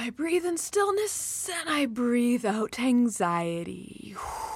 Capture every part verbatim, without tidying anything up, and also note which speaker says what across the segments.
Speaker 1: I breathe in stillness and I breathe out anxiety.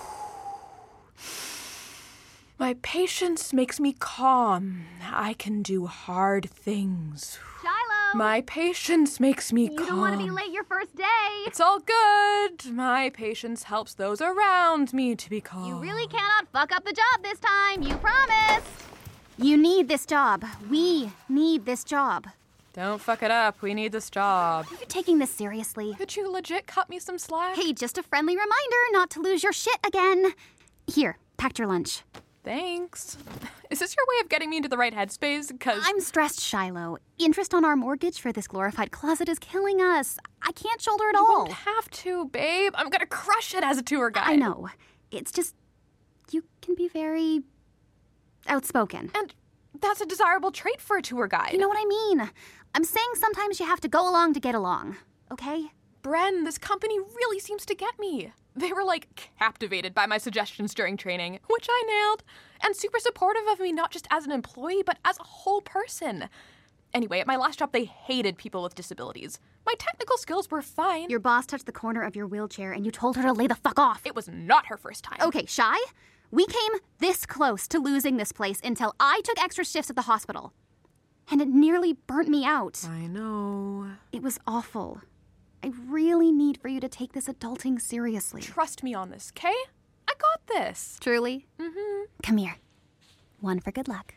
Speaker 1: My patience makes me calm. I can do hard things.
Speaker 2: Shiloh!
Speaker 1: My patience makes me
Speaker 2: you
Speaker 1: calm.
Speaker 2: You don't want to be late your first day.
Speaker 1: It's all good. My patience helps those around me to be calm.
Speaker 2: You really cannot fuck up the job this time. You promised. You need this job. We need this job.
Speaker 1: Don't fuck it up. We need this job.
Speaker 2: Are you taking this seriously?
Speaker 1: Could you legit cut me some slack?
Speaker 2: Hey, just a friendly reminder not to lose your shit again. Here, packed your lunch.
Speaker 1: Thanks. Is this your way of getting me into the right headspace? Because
Speaker 2: I'm stressed, Shiloh. Interest on our mortgage for this glorified closet is killing us. I can't shoulder it
Speaker 1: you
Speaker 2: all.
Speaker 1: You won't have to, babe. I'm gonna crush it as a tour guide.
Speaker 2: I know. It's just, you can be very outspoken.
Speaker 1: And that's a desirable trait for a tour guide.
Speaker 2: You know what I mean? I'm saying sometimes you have to go along to get along, okay?
Speaker 1: Bren, this company really seems to get me. They were, like, captivated by my suggestions during training, which I nailed, and super supportive of me not just as an employee, but as a whole person. Anyway, at my last job, they hated people with disabilities. My technical skills were fine.
Speaker 2: Your boss touched the corner of your wheelchair and you told her to lay the fuck off.
Speaker 1: It was not her first time.
Speaker 2: Okay, Shy, we came this close to losing this place until I took extra shifts at the hospital. And it nearly burnt me out.
Speaker 1: I know.
Speaker 2: It was awful. I really need for you to take this adulting seriously.
Speaker 1: Trust me on this, okay? I got this.
Speaker 2: Truly?
Speaker 1: Mm-hmm.
Speaker 2: Come here. One for good luck.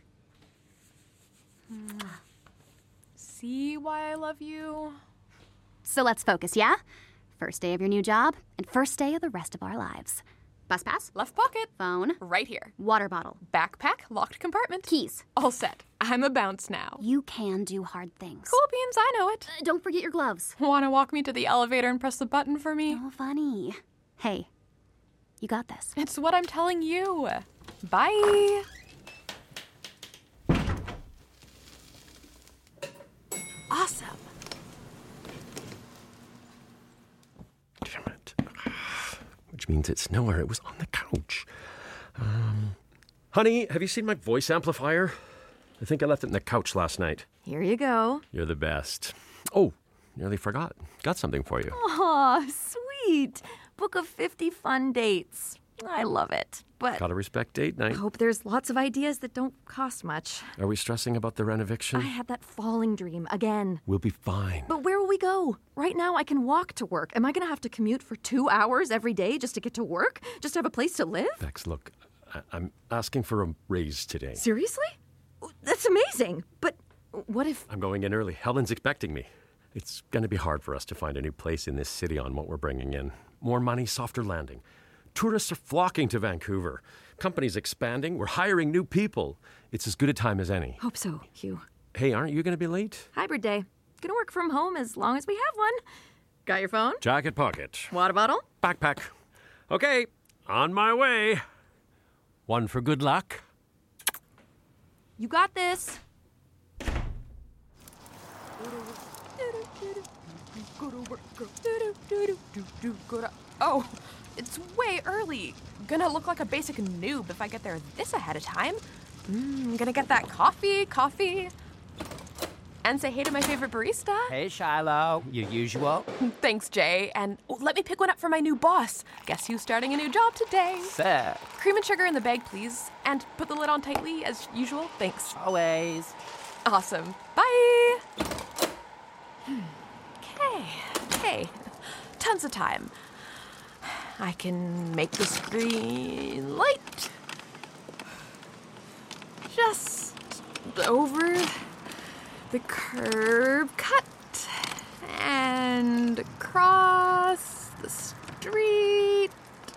Speaker 1: See why I love you?
Speaker 2: So let's focus, yeah? First day of your new job, and first day of the rest of our lives. Bus pass?
Speaker 1: Left pocket.
Speaker 2: Phone?
Speaker 1: Right here.
Speaker 2: Water bottle?
Speaker 1: Backpack, locked compartment.
Speaker 2: Keys?
Speaker 1: All set. I'm a bounce now.
Speaker 2: You can do hard things.
Speaker 1: Cool beans, I know it.
Speaker 2: Uh, don't forget your gloves.
Speaker 1: Want to walk me to the elevator and press the button for me?
Speaker 2: Oh, funny. Hey, you got this.
Speaker 1: It's what I'm telling you. Bye. Awesome.
Speaker 3: Damn it. Which means it's nowhere. It was on the couch. Um, honey, have you seen my voice amplifier? I think I left it in the couch last night.
Speaker 4: Here you go.
Speaker 3: You're the best. Oh, nearly forgot. Got something for you.
Speaker 4: Aw, sweet. Book of fifty fun dates. I love it. But
Speaker 3: Gotta respect date night.
Speaker 4: I hope there's lots of ideas that don't cost much.
Speaker 3: Are we stressing about the renoviction?
Speaker 4: I had that falling dream again.
Speaker 3: We'll be fine.
Speaker 4: But where will we go? Right now I can walk to work. Am I going to have to commute for two hours every day just to get to work? Just to have a place to live?
Speaker 3: Bex, look, I- I'm asking for a raise today.
Speaker 4: Seriously? That's amazing. But what if...
Speaker 3: I'm going in early. Helen's expecting me. It's going to be hard for us to find a new place in this city on what we're bringing in. More money, softer landing. Tourists are flocking to Vancouver. Companies expanding. We're hiring new people. It's as good a time as any.
Speaker 4: Hope so, Hugh.
Speaker 3: Hey, aren't you going to be late?
Speaker 4: Hybrid day. Gonna work from home as long as we have one. Got your phone?
Speaker 3: Jacket pocket.
Speaker 4: Water bottle?
Speaker 3: Backpack. Okay, on my way. One for good luck.
Speaker 4: You got this.
Speaker 1: Oh, it's way early. Gonna look like a basic noob if I get there this ahead of time. Mm, gonna get that coffee, coffee. And say hey to my favorite barista.
Speaker 5: Hey, Shiloh. Your usual.
Speaker 1: Thanks, Jay. And oh, let me pick one up for my new boss. Guess who's starting a new job today?
Speaker 5: Sick.
Speaker 1: Cream and sugar in the bag, please. And put the lid on tightly, as usual. Thanks.
Speaker 5: Always.
Speaker 1: Awesome. Bye. Okay. Okay. Tons of time. I can make the screen light. Just over the curb cut and across the street.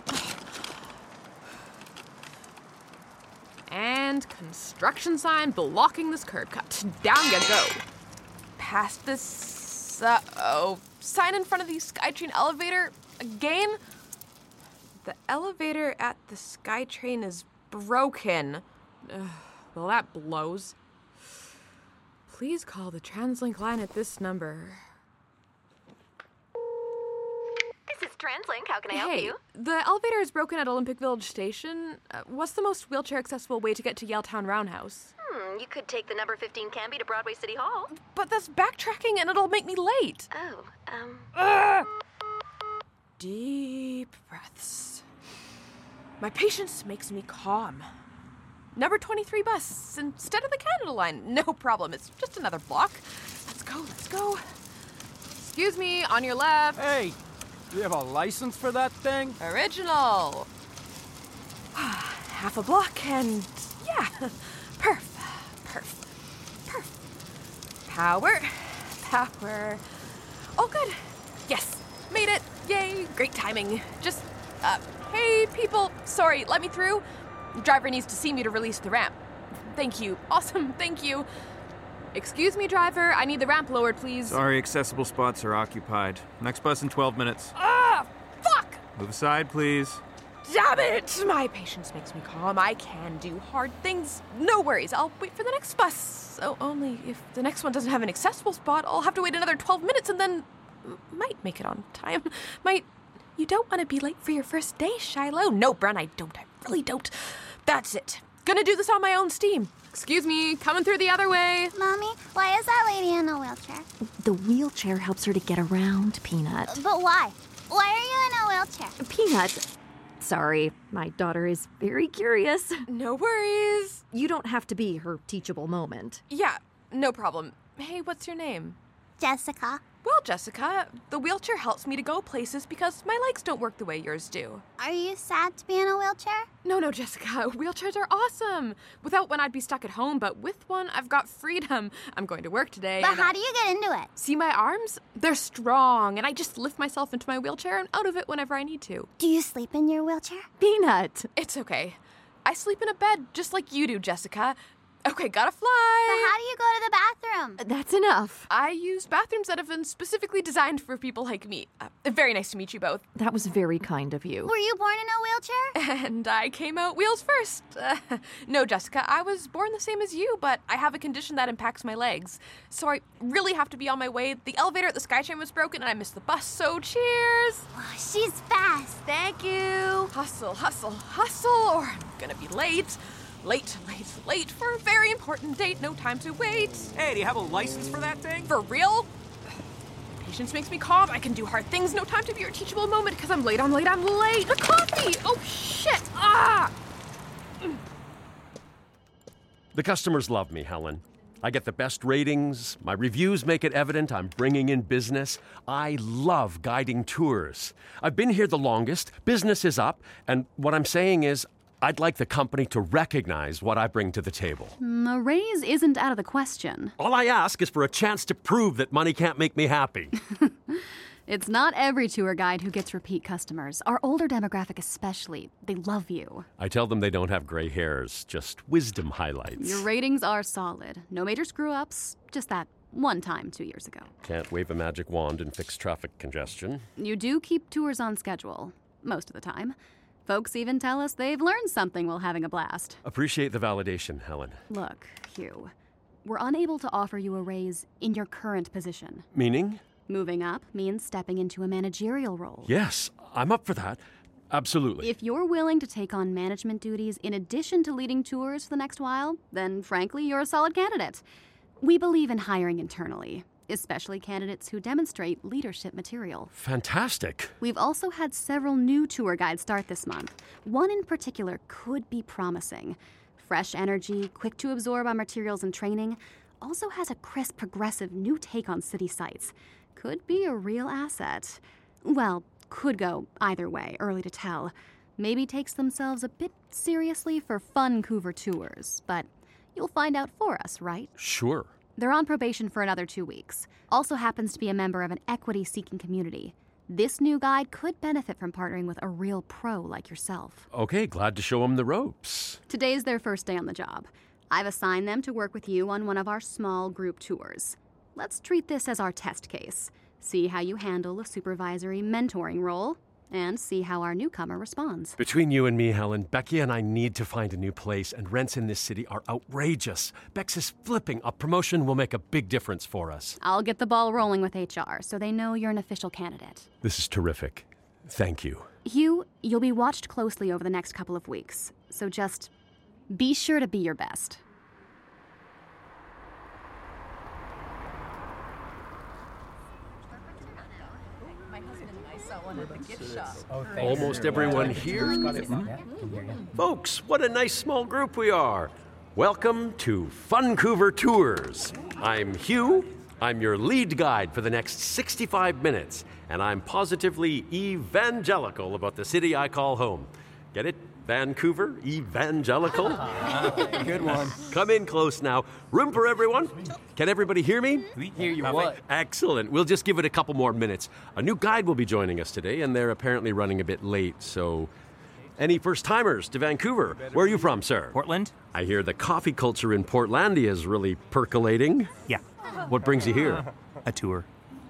Speaker 1: And construction sign blocking this curb cut. Down you go. Past this, uh, oh, sign in front of the SkyTrain elevator again. The elevator at the SkyTrain is broken. Ugh, well, that blows. Please call the TransLink line at this number.
Speaker 6: This is
Speaker 4: TransLink. How can I help
Speaker 1: Hey,
Speaker 4: you?
Speaker 1: the elevator is broken at Olympic Village Station. Uh, what's the most wheelchair-accessible way to get to Yaletown Roundhouse?
Speaker 4: Hmm, you could take the number fifteen Canby to Broadway City Hall.
Speaker 1: But that's backtracking and it'll make me late.
Speaker 4: Oh, um...
Speaker 1: Ugh. Deep breaths. My patience makes me calm. Number twenty-three bus instead of the Canada line. No problem. It's just another block. Let's go, let's go. Excuse me, on your left.
Speaker 5: Hey, do you have a license for that thing?
Speaker 1: Original. Half a block and yeah, perf, perf, perf. Power, power. Oh, good. Yes, made it. Yay, great timing. Just, uh, hey, people, sorry, let me through. Driver needs to see me to release the ramp. Thank you. Awesome, thank you. Excuse me, driver, I need the ramp lowered, please.
Speaker 6: Sorry, accessible spots are occupied. Next bus in twelve minutes.
Speaker 1: Ah, fuck!
Speaker 6: Move aside, please.
Speaker 1: Damn it! My patience makes me calm. I can do hard things. No worries, I'll wait for the next bus. Oh, only if the next one doesn't have an accessible spot, I'll have to wait another twelve minutes and then m- might make it on time. Might. You don't want to be late for your first day, Shiloh. No, Bren, I don't. I really don't. That's it. Gonna do this on my own steam. Excuse me, coming through the other way.
Speaker 7: Mommy, why is that lady in a wheelchair?
Speaker 4: The wheelchair helps her to get around, Peanut.
Speaker 7: But why? Why are you in a wheelchair?
Speaker 4: Peanut. Sorry, my daughter is very curious.
Speaker 1: No worries.
Speaker 4: You don't have to be her teachable moment.
Speaker 1: Yeah, no problem. Hey, what's your name?
Speaker 7: Jessica.
Speaker 1: Well, Jessica, the wheelchair helps me to go places because my legs don't work the way yours do.
Speaker 7: Are you sad to be in a wheelchair?
Speaker 1: No, no, Jessica, wheelchairs are awesome. Without one, I'd be stuck at home, but with one, I've got freedom. I'm going to work today.
Speaker 7: But
Speaker 1: and
Speaker 7: how
Speaker 1: I-
Speaker 7: do you get into it?
Speaker 1: See my arms? They're strong, and I just lift myself into my wheelchair and out of it whenever I need to.
Speaker 7: Do you sleep in your wheelchair?
Speaker 4: Peanut.
Speaker 1: It's okay. I sleep in a bed just like you do, Jessica. Okay, gotta fly.
Speaker 7: But how do you go to the bathroom?
Speaker 4: That's enough.
Speaker 1: I use bathrooms that have been specifically designed for people like me. Uh, very nice to meet you both.
Speaker 4: That was very kind of you.
Speaker 7: Were you born in a wheelchair?
Speaker 1: And I came out wheels first. Uh, no, Jessica, I was born the same as you, but I have a condition that impacts my legs. So I really have to be on my way. The elevator at the SkyTrain was broken and I missed the bus, so cheers.
Speaker 7: Oh, she's fast.
Speaker 1: Thank you. Hustle, hustle, hustle, or I'm gonna be late. Late, late, late for a very important date. No time to wait.
Speaker 5: Hey, do you have a license for that thing?
Speaker 1: For real? Patience makes me calm. I can do hard things. No time to be your teachable moment because I'm late, I'm late, I'm late. A coffee! Oh, shit! Ah!
Speaker 3: The customers love me, Helen. I get the best ratings. My reviews make it evident I'm bringing in business. I love guiding tours. I've been here the longest. Business is up. And what I'm saying is, I'd like the company to recognize what I bring to the table.
Speaker 2: Mm, A raise isn't out of the question.
Speaker 3: All I ask is for a chance to prove that money can't make me happy.
Speaker 2: It's not every tour guide who gets repeat customers. Our older demographic especially. They love you.
Speaker 3: I tell them they don't have gray hairs, just wisdom highlights.
Speaker 2: Your ratings are solid. No major screw-ups, just that one time two years ago.
Speaker 3: Can't wave a magic wand and fix traffic congestion.
Speaker 2: You do keep tours on schedule, most of the time. Folks even tell us they've learned something while having a blast.
Speaker 3: Appreciate the validation, Helen.
Speaker 2: Look, Hugh, we're unable to offer you a raise in your current position.
Speaker 3: Meaning?
Speaker 2: Moving up means stepping into a managerial role.
Speaker 3: Yes, I'm up for that. Absolutely.
Speaker 2: If you're willing to take on management duties in addition to leading tours for the next while, then frankly, you're a solid candidate. We believe in hiring internally, especially candidates who demonstrate leadership material.
Speaker 3: Fantastic.
Speaker 2: We've also had several new tour guides start this month. One in particular could be promising. Fresh energy, quick to absorb on materials and training, also has a crisp, progressive new take on city sites. Could be a real asset. Well, could go either way, early to tell. Maybe takes themselves a bit seriously for fun Vancouver tours, but you'll find out for us, right?
Speaker 3: Sure.
Speaker 2: They're on probation for another two weeks. Also happens to be a member of an equity-seeking community. This new guide could benefit from partnering with a real pro like yourself.
Speaker 3: Okay, glad to show them the ropes.
Speaker 2: Today's their first day on the job. I've assigned them to work with you on one of our small group tours. Let's treat this as our test case. See how you handle a supervisory mentoring role, and see how our newcomer responds.
Speaker 3: Between you and me, Helen, Becky and I need to find a new place, and rents in this city are outrageous. Bex is flipping. A promotion will make a big difference for us.
Speaker 2: I'll get the ball rolling with H R so they know you're an official candidate.
Speaker 3: This is terrific. Thank you.
Speaker 2: Hugh, you'll be watched closely over the next couple of weeks, so just be sure to be your best.
Speaker 3: Almost everyone here? Folks, what a nice small group we are. Welcome to Vancouver Tours. I'm Hugh. I'm your lead guide for the next sixty-five minutes, and I'm positively evangelical about the city I call home. Get it? Vancouver? Evangelical?
Speaker 5: Good one.
Speaker 3: Come in close now. Room for everyone? Can everybody hear me?
Speaker 5: We hear you what?
Speaker 3: Excellent. We'll just give it a couple more minutes. A new guide will be joining us today, and they're apparently running a bit late, so... Any first-timers to Vancouver? Where are you from, sir?
Speaker 8: Portland?
Speaker 3: I hear the coffee culture in Portlandia is really percolating.
Speaker 8: Yeah.
Speaker 3: What brings you here?
Speaker 8: A tour.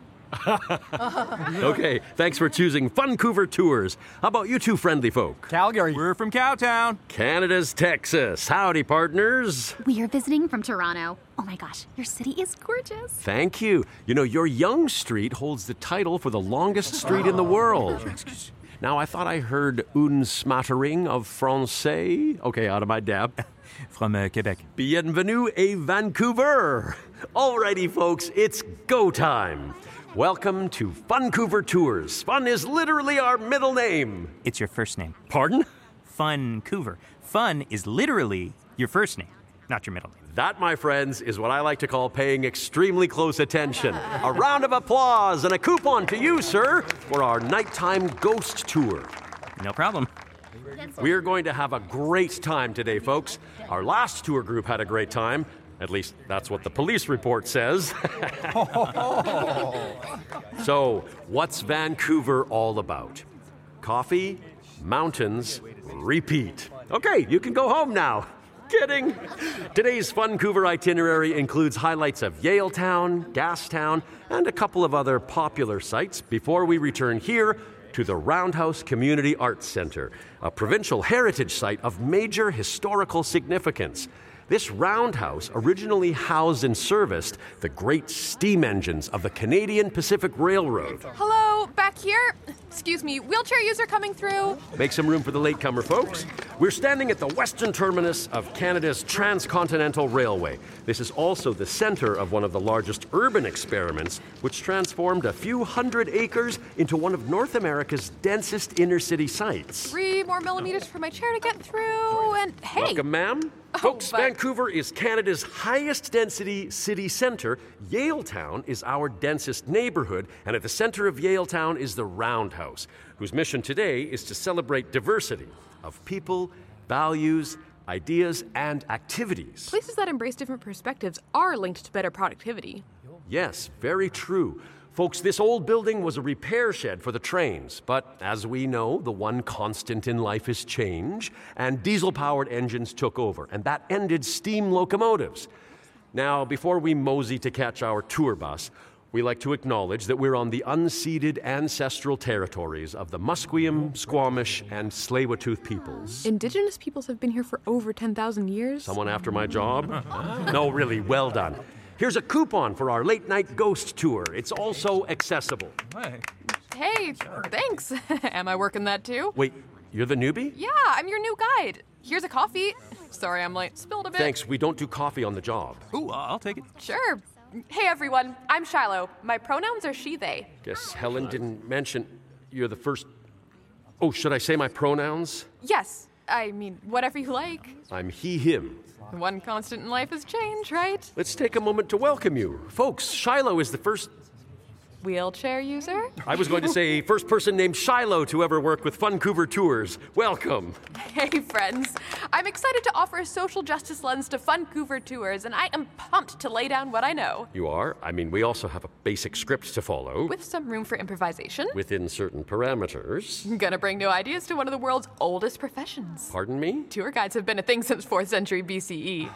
Speaker 3: Okay, thanks for choosing Vancouver Tours. How about you two friendly folk?
Speaker 5: Calgary.
Speaker 6: We're from Cowtown.
Speaker 3: Canada's Texas. Howdy, partners.
Speaker 2: We are visiting from Toronto. Oh my gosh, your city is gorgeous.
Speaker 3: Thank you. You know, your Yonge Street holds the title for the longest street in the world. Now, I thought I heard une smattering of Francais. Okay, out of my dab.
Speaker 8: From uh, Quebec.
Speaker 3: Bienvenue à Vancouver. Alrighty, folks, it's go time. Welcome to Vancouver Tours. Fun is literally our middle name.
Speaker 8: It's your first name.
Speaker 3: Pardon?
Speaker 8: Vancouver. Fun is literally your first name, not your middle name.
Speaker 3: That, my friends, is what I like to call paying extremely close attention. A round of applause and a coupon to you, sir, for our nighttime ghost tour.
Speaker 8: No problem.
Speaker 3: We're going to have a great time today, folks. Our last tour group had a great time. At least that's what the police report says. So, what's Vancouver all about? Coffee, mountains, repeat. Okay, you can go home now. Kidding. Today's Vancouver itinerary includes highlights of Yaletown, Gastown, and a couple of other popular sites before we return here to the Roundhouse Community Arts Centre, a provincial heritage site of major historical significance. This roundhouse originally housed and serviced the great steam engines of the Canadian Pacific Railroad.
Speaker 1: Hello, back here. Excuse me, wheelchair user coming through.
Speaker 3: Make some room for the latecomer, folks. We're standing at the western terminus of Canada's Transcontinental Railway. This is also the center of one of the largest urban experiments, which transformed a few hundred acres into one of North America's densest inner-city sites.
Speaker 1: Three more millimeters for my chair to get through, and hey.
Speaker 3: Welcome, ma'am.
Speaker 1: Oh,
Speaker 3: Folks,
Speaker 1: but-
Speaker 3: Vancouver is Canada's highest density city center. Yaletown is our densest neighborhood, and at the center of Yaletown is the Roundhouse, whose mission today is to celebrate diversity of people, values, ideas, and activities.
Speaker 1: Places that embrace different perspectives are linked to better productivity.
Speaker 3: Yes, very true. Folks, this old building was a repair shed for the trains, but as we know, the one constant in life is change, and diesel-powered engines took over, and that ended steam locomotives. Now, before we mosey to catch our tour bus, we like to acknowledge that we're on the unceded ancestral territories of the Musqueam, Squamish, and Tsleil-Waututh peoples.
Speaker 1: Indigenous peoples have been here for over ten thousand years.
Speaker 3: Someone after my job? No, really, well done. Here's a coupon for our late-night ghost tour. It's also accessible.
Speaker 1: Hey, thanks. Am I working that too?
Speaker 3: Wait, you're the newbie?
Speaker 1: Yeah, I'm your new guide. Here's a coffee. Sorry, I'm late. Spilled a bit.
Speaker 3: Thanks, we don't do coffee on the job.
Speaker 8: Ooh, I'll take it.
Speaker 1: Sure. Hey, everyone. I'm Shiloh. My pronouns are she, they.
Speaker 3: Guess Helen didn't mention you're the first... Oh, should I say my pronouns?
Speaker 1: Yes. I mean, whatever you like.
Speaker 3: I'm he, him.
Speaker 1: One constant in life is change, right?
Speaker 3: Let's take a moment to welcome you. Folks, Shiloh is the first...
Speaker 1: Wheelchair user?
Speaker 3: I was going to say first person named Shiloh to ever work with Vancouver Tours. Welcome.
Speaker 1: Hey, friends. I'm excited to offer a social justice lens to Vancouver Tours, and I am pumped to lay down what I know.
Speaker 3: You are? I mean, we also have a basic script to follow.
Speaker 1: With some room for improvisation.
Speaker 3: Within certain parameters.
Speaker 1: Gonna bring new ideas to one of the world's oldest professions.
Speaker 3: Pardon me?
Speaker 1: Tour guides have been a thing since fourth century B C E.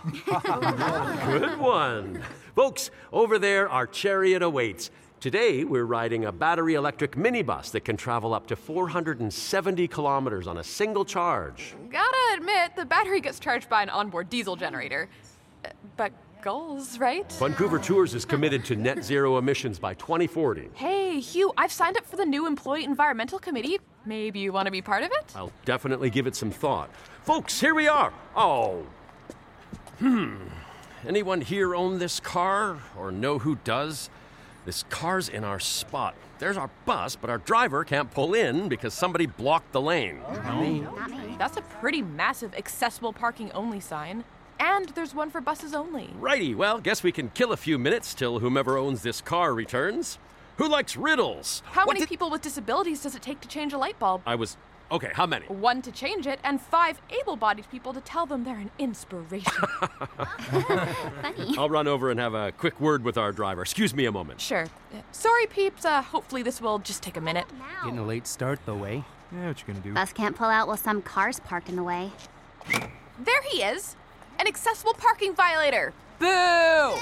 Speaker 3: Good one. Folks, over there, our chariot awaits. Today, we're riding a battery electric minibus that can travel up to four hundred seventy kilometers on a single charge.
Speaker 1: Gotta admit, the battery gets charged by an onboard diesel generator. Uh, But goals, right?
Speaker 3: Vancouver Tours is committed to net zero emissions by twenty forty.
Speaker 1: Hey, Hugh, I've signed up for the new Employee Environmental Committee. Maybe you want to be part of it?
Speaker 3: I'll definitely give it some thought. Folks, here we are. Oh. Hmm. Anyone here own this car or know who does? This car's in our spot. There's our bus, but our driver can't pull in because somebody blocked the lane.
Speaker 2: Not me.
Speaker 1: That's a pretty massive accessible parking only sign. And there's one for buses only.
Speaker 3: Righty, well, guess we can kill a few minutes till whomever owns this car returns. Who likes riddles?
Speaker 1: How
Speaker 3: What
Speaker 1: many
Speaker 3: did-
Speaker 1: people with disabilities does it take to change a light bulb?
Speaker 3: I was... Okay, how many?
Speaker 1: One to change it, and five able-bodied people to tell them they're an inspiration.
Speaker 2: Funny.
Speaker 3: I'll run over and have a quick word with our driver. Excuse me a moment.
Speaker 1: Sure. Uh, Sorry, peeps. Uh, hopefully this will just take a minute.
Speaker 5: Getting a late start, though, eh?
Speaker 6: Yeah, what you gonna do?
Speaker 2: Bus can't pull out while some cars park in the way.
Speaker 1: There he is! An accessible parking violator! Boo!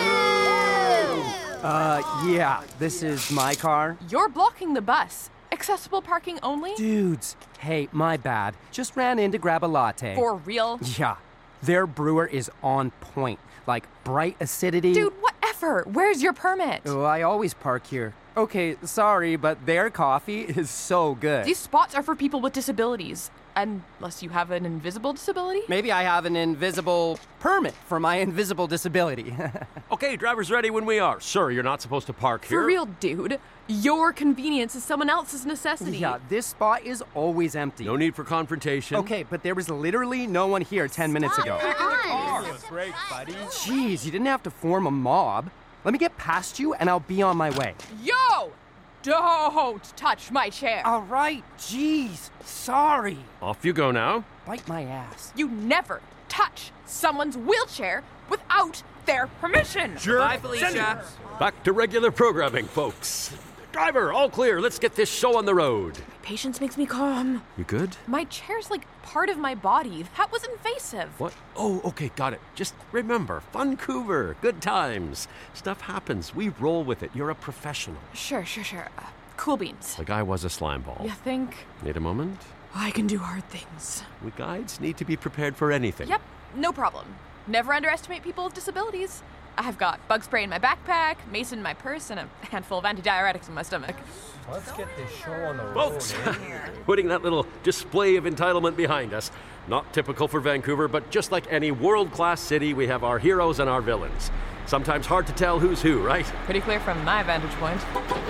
Speaker 5: Uh, yeah, this is my car.
Speaker 1: You're blocking the bus. Accessible parking only?
Speaker 5: Dudes, hey, my bad. Just ran in to grab a latte.
Speaker 1: For real?
Speaker 5: Yeah, their brewer is on point. Like, bright acidity.
Speaker 1: Dude, whatever. Where's your permit?
Speaker 5: Oh, I always park here. Okay, sorry, but their coffee is so good.
Speaker 1: These spots are for people with disabilities. Unless you have an invisible disability?
Speaker 5: Maybe I have an invisible permit for my invisible disability.
Speaker 3: Okay, driver's ready when we are. Sir, you're not supposed to park here.
Speaker 1: For real, dude. Your convenience is someone else's necessity.
Speaker 5: Yeah, this spot is always empty.
Speaker 3: No need for confrontation.
Speaker 5: Okay, but there was literally no one here ten minutes ago.
Speaker 7: Break,
Speaker 5: buddy. Jeez, you didn't have to form a mob. Let me get past you and I'll be on my way.
Speaker 1: Yo! Don't touch my chair.
Speaker 5: All right, jeez, sorry.
Speaker 3: Off you go now.
Speaker 5: Bite my ass.
Speaker 1: You never touch someone's wheelchair without their permission.
Speaker 3: Sure.
Speaker 6: Bye, Felicia.
Speaker 3: Back to regular programming, folks. Driver, all clear. Let's get this show on the road.
Speaker 1: Patience makes me calm.
Speaker 3: You good?
Speaker 1: My chair's like part of my body. That was invasive.
Speaker 3: What? Oh, okay, got it. Just remember, Vancouver, good times. Stuff happens. We roll with it. You're a professional.
Speaker 1: Sure, sure, sure. Uh, cool beans.
Speaker 3: The guy was a slime ball.
Speaker 1: You think?
Speaker 3: Need a moment?
Speaker 1: I can do hard things.
Speaker 3: We guides need to be prepared for anything.
Speaker 1: Yep, no problem. Never underestimate people with disabilities. I've got bug spray in my backpack, mace in my purse, and a handful of antidiuretics in my stomach.
Speaker 9: Let's get this show on the road.
Speaker 3: Folks, putting that little display of entitlement behind us. Not typical for Vancouver, but just like any world-class city, we have our heroes and our villains. Sometimes hard to tell who's who, right?
Speaker 1: Pretty clear from my vantage point.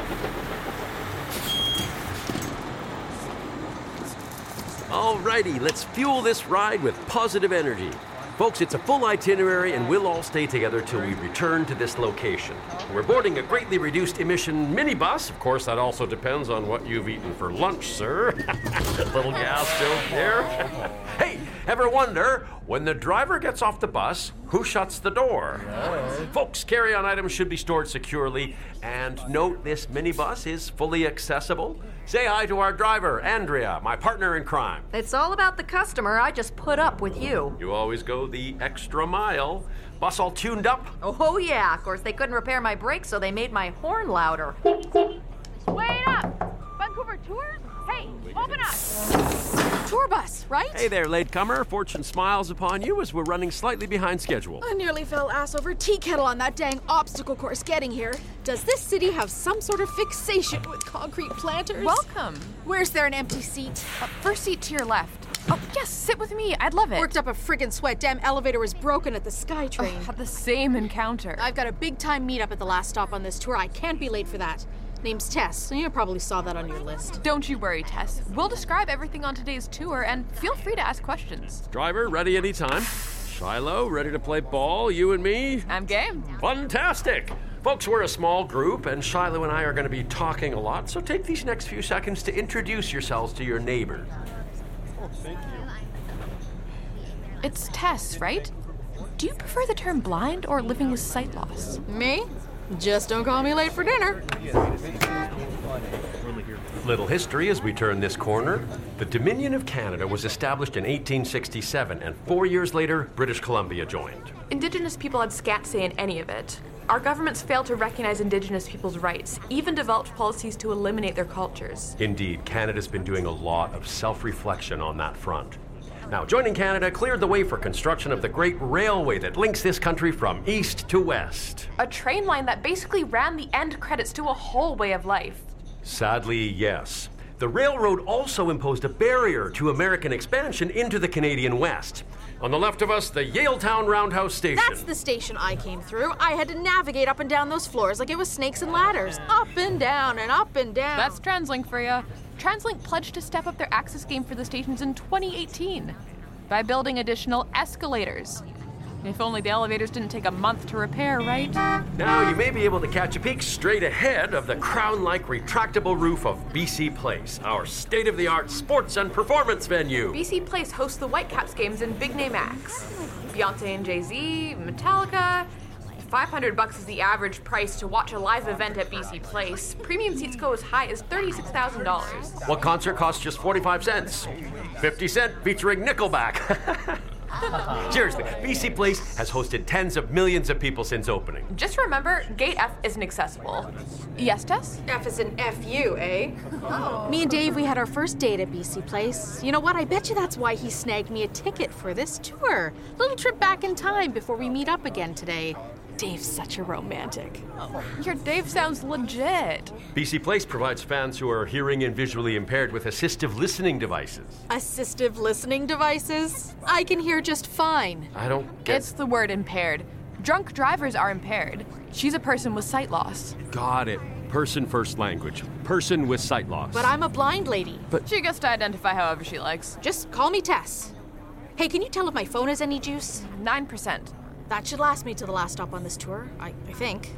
Speaker 3: Alrighty, let's fuel this ride with positive energy. Folks, it's a full itinerary and we'll all stay together till we return to this location. We're boarding a greatly reduced emission minibus. Of course, that also depends on what you've eaten for lunch, sir. Little gas joke there. Hey, ever wonder, when the driver gets off the bus, who shuts the door? Folks, carry-on items should be stored securely. And note, this minibus is fully accessible. Say hi to our driver, Andrea, my partner in crime.
Speaker 4: It's all about the customer. I just put up with you.
Speaker 3: You always go the extra mile. Bus all tuned up?
Speaker 4: Oh, yeah. Of course, they couldn't repair my brakes, so they made my horn louder.
Speaker 1: Wait up! Vancouver Tours? Hey, open up! Tour bus, right?
Speaker 3: Hey there, latecomer. Fortune smiles upon you as we're running slightly behind schedule.
Speaker 10: I nearly fell ass over tea kettle on that dang obstacle course getting here. Does this city have some sort of fixation with concrete planters?
Speaker 1: Welcome.
Speaker 10: Where's there an empty seat?
Speaker 1: Uh, first seat to your left. Oh, yes, sit with me. I'd love it.
Speaker 10: Worked up a friggin' sweat. Damn elevator was broken at the SkyTrain.
Speaker 1: Oh, had the same encounter.
Speaker 10: I've got a big time meetup at the last stop on this tour. I can't be late for that. Name's Tess. You probably saw that on your list.
Speaker 1: Don't you worry, Tess. We'll describe everything on today's tour, and feel free to ask questions.
Speaker 3: Driver, ready anytime. Shiloh, ready to play ball, you and me?
Speaker 1: I'm game.
Speaker 3: Fantastic! Folks, we're a small group, and Shiloh and I are going to be talking a lot, so take these next few seconds to introduce yourselves to your neighbors.
Speaker 9: Oh, thank you.
Speaker 1: It's Tess, right? Do you prefer the term blind or living with sight loss?
Speaker 10: Me? Just don't call me late for dinner.
Speaker 3: Little history as we turn this corner. The Dominion of Canada was established in eighteen sixty-seven, and four years later, British Columbia joined.
Speaker 1: Indigenous people had scant say in any of it. Our governments failed to recognize Indigenous people's rights, even developed policies to eliminate their cultures.
Speaker 3: Indeed, Canada's been doing a lot of self-reflection on that front. Now, joining Canada cleared the way for construction of the great railway that links this country from east to west.
Speaker 1: A train line that basically ran the end credits to a whole way of life.
Speaker 3: Sadly, yes. the railroad also imposed a barrier to American expansion into the Canadian West. On the left of us, the Yaletown Roundhouse Station.
Speaker 10: That's the station I came through. I had to navigate up and down those floors like it was snakes and ladders. Up and down and up and down.
Speaker 1: That's TransLink for you. TransLink pledged to step up their access game for the stations in twenty eighteen by building additional escalators. If only the elevators didn't take a month to repair, right?
Speaker 3: Now you may be able to catch a peek straight ahead of the crown-like retractable roof of B C Place, our state-of-the-art sports and performance venue.
Speaker 1: B C Place hosts the Whitecaps games and big-name acts. Beyonce and Jay-Z, Metallica. five hundred bucks is the average price to watch a live event at B C Place. Premium seats go as high as thirty-six thousand dollars.
Speaker 3: What concert costs just forty-five cents? fifty cent featuring Nickelback. Seriously, B C Place has hosted tens of millions of people since opening.
Speaker 1: Just remember, Gate F isn't accessible. Yes, Tess?
Speaker 10: F is an F U, eh? Oh. Me and Dave, we had our first date at B C Place. You know what? I bet you that's why he snagged me a ticket for this tour. Little trip back in time before we meet up again today. Dave's such a romantic.
Speaker 1: Your Dave sounds legit.
Speaker 3: B C Place provides fans who are hearing and visually impaired with assistive listening devices.
Speaker 10: Assistive listening devices? I can hear just fine.
Speaker 3: I don't get...
Speaker 1: It's the word impaired. Drunk drivers are impaired. She's a person with sight loss.
Speaker 3: Got it. Person first language. Person with sight loss.
Speaker 10: But I'm a blind lady.
Speaker 3: But
Speaker 1: she gets to identify however she likes.
Speaker 10: Just call me Tess. Hey, can you tell if my phone has any juice?
Speaker 1: Nine percent.
Speaker 10: That should last me to the last stop on this tour, I, I think.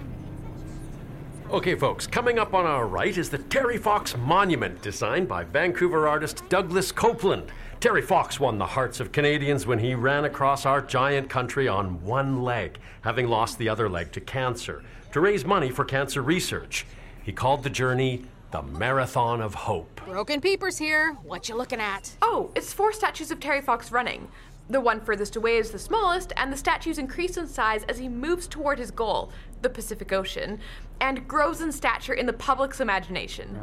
Speaker 3: Okay, folks, coming up on our right is the Terry Fox Monument, designed by Vancouver artist Douglas Copeland. Terry Fox won the hearts of Canadians when he ran across our giant country on one leg, having lost the other leg to cancer, to raise money for cancer research. He called the journey the Marathon of Hope.
Speaker 10: Broken Peepers here. What you looking at?
Speaker 1: Oh, it's four statues of Terry Fox running. The one furthest away is the smallest, and the statues increase in size as he moves toward his goal, the Pacific Ocean, and grows in stature in the public's imagination.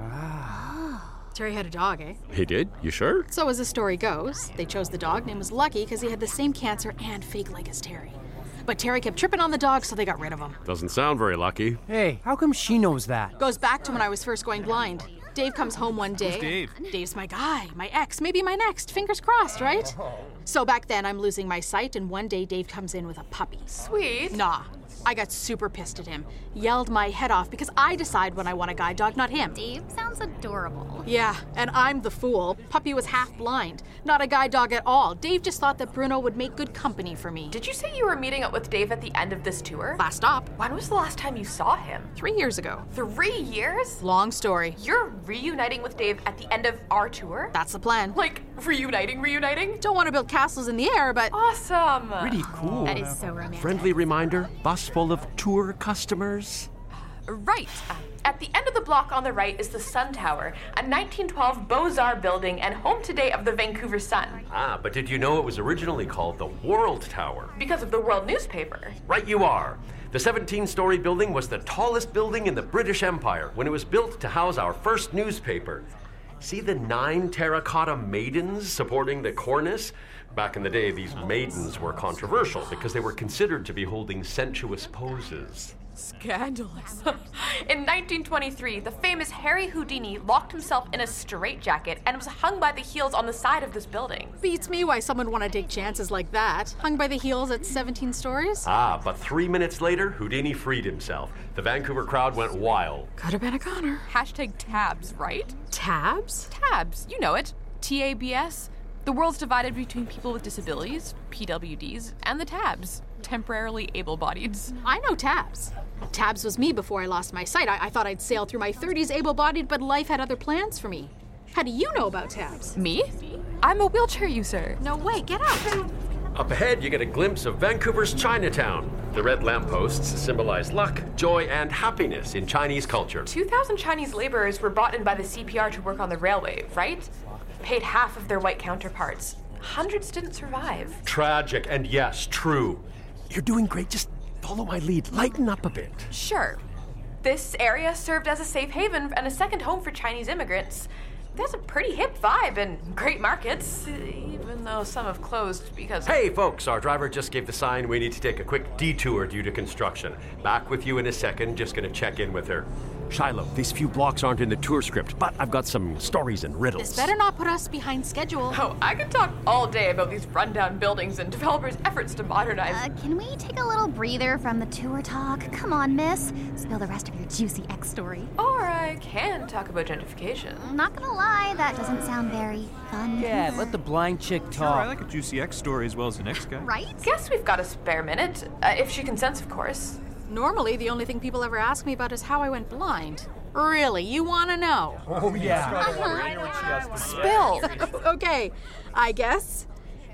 Speaker 10: Ah. Terry had a dog, eh?
Speaker 3: He did? You sure?
Speaker 10: So as the story goes, they chose the dog, name was Lucky because he had the same cancer and fake leg as Terry. But Terry kept tripping on the dog, so they got rid of him.
Speaker 3: Doesn't sound very lucky.
Speaker 5: Hey, how come she knows that?
Speaker 10: Goes back to when I was first going blind. Dave comes home one day.
Speaker 6: Who's Dave?
Speaker 10: Dave's my guy, my ex, maybe my next. Fingers crossed, right? So back then, I'm losing my sight, and one day Dave comes in with a puppy.
Speaker 1: Sweet.
Speaker 10: Nah. I got super pissed at him. Yelled my head off because I decide when I want a guide dog, not him.
Speaker 2: Dave sounds adorable.
Speaker 10: Yeah, and I'm the fool. Puppy was half blind. Not a guide dog at all. Dave just thought that Bruno would make good company for me.
Speaker 1: Did you say you were meeting up with Dave at the end of this tour?
Speaker 10: Last stop.
Speaker 1: When was the last time you saw him?
Speaker 10: Three years ago.
Speaker 1: Three years?
Speaker 10: Long story.
Speaker 1: You're reuniting with Dave at the end of our tour?
Speaker 10: That's the plan.
Speaker 1: Like, reuniting, reuniting?
Speaker 10: Don't want to build castles in the air, but...
Speaker 1: Awesome!
Speaker 3: Pretty cool.
Speaker 2: That is so romantic.
Speaker 3: Friendly reminder, bus full of tour customers.
Speaker 1: Right. Uh, at the end of the block on the right is the Sun Tower, a nineteen twelve Beaux-Arts building and home today of the Vancouver Sun.
Speaker 3: Ah, but did you know it was originally called the World Tower?
Speaker 1: Because of the World newspaper.
Speaker 3: Right you are. The seventeen-story building was the tallest building in the British Empire when it was built to house our first newspaper. See the nine terracotta maidens supporting the cornice? Back in the day, these maidens were controversial because they were considered to be holding sensuous poses.
Speaker 1: Scandalous. In nineteen twenty-three, the famous Harry Houdini locked himself in a straitjacket and was hung by the heels on the side of this building.
Speaker 10: Beats me why someone want to take chances like that. Hung by the heels at seventeen stories?
Speaker 3: Ah, but three minutes later, Houdini freed himself. The Vancouver crowd went wild.
Speaker 10: Could have been a goner.
Speaker 1: Hashtag tabs, right?
Speaker 10: Tabs?
Speaker 1: Tabs, you know it. T A B S. The world's divided between people with disabilities, P W Ds, and the tabs, temporarily able-bodieds.
Speaker 10: I know tabs. Tabs was me before I lost my sight. I, I thought I'd sail through my thirties able-bodied, but life had other plans for me. How do you know about tabs?
Speaker 1: Me? I'm a wheelchair user.
Speaker 10: No way, get out.
Speaker 3: Up ahead, you get a glimpse of Vancouver's Chinatown. The red lampposts symbolize luck, joy, and happiness in Chinese culture.
Speaker 1: two thousand Chinese laborers were brought in by the C P R to work on the railway, right? Paid half of their white counterparts. Hundreds didn't survive.
Speaker 3: Tragic, and yes, true. You're doing great. Just follow my lead. Lighten up a bit.
Speaker 1: Sure. This area served as a safe haven and a second home for Chinese immigrants. There's a pretty hip vibe and great markets, even though some have closed because...
Speaker 3: Hey, folks, our driver just gave the sign we need to take a quick detour due to construction. Back with you in a second, just gonna check in with her. Shiloh, these few blocks aren't in the tour script, but I've got some stories and riddles.
Speaker 10: This better not put us behind schedule.
Speaker 1: Oh, I could talk all day about these rundown buildings and developers' efforts to modernize.
Speaker 2: Uh, can we take a little breather from the tour talk? Come on, miss. Spill the rest of your juicy X story.
Speaker 1: Or I can talk about gentrification.
Speaker 2: I'm not gonna lie, that doesn't sound very fun.
Speaker 5: Yeah, let the blind chick
Speaker 6: Sure, I
Speaker 5: talk.
Speaker 6: like a juicy X story as well as the next guy.
Speaker 2: Right?
Speaker 1: Guess we've got a spare minute, uh, if she consents, of course.
Speaker 10: Normally, the only thing people ever ask me about is how I went blind. Really, you want to know?
Speaker 9: Oh, yeah.
Speaker 1: Spill!
Speaker 10: Okay, I guess.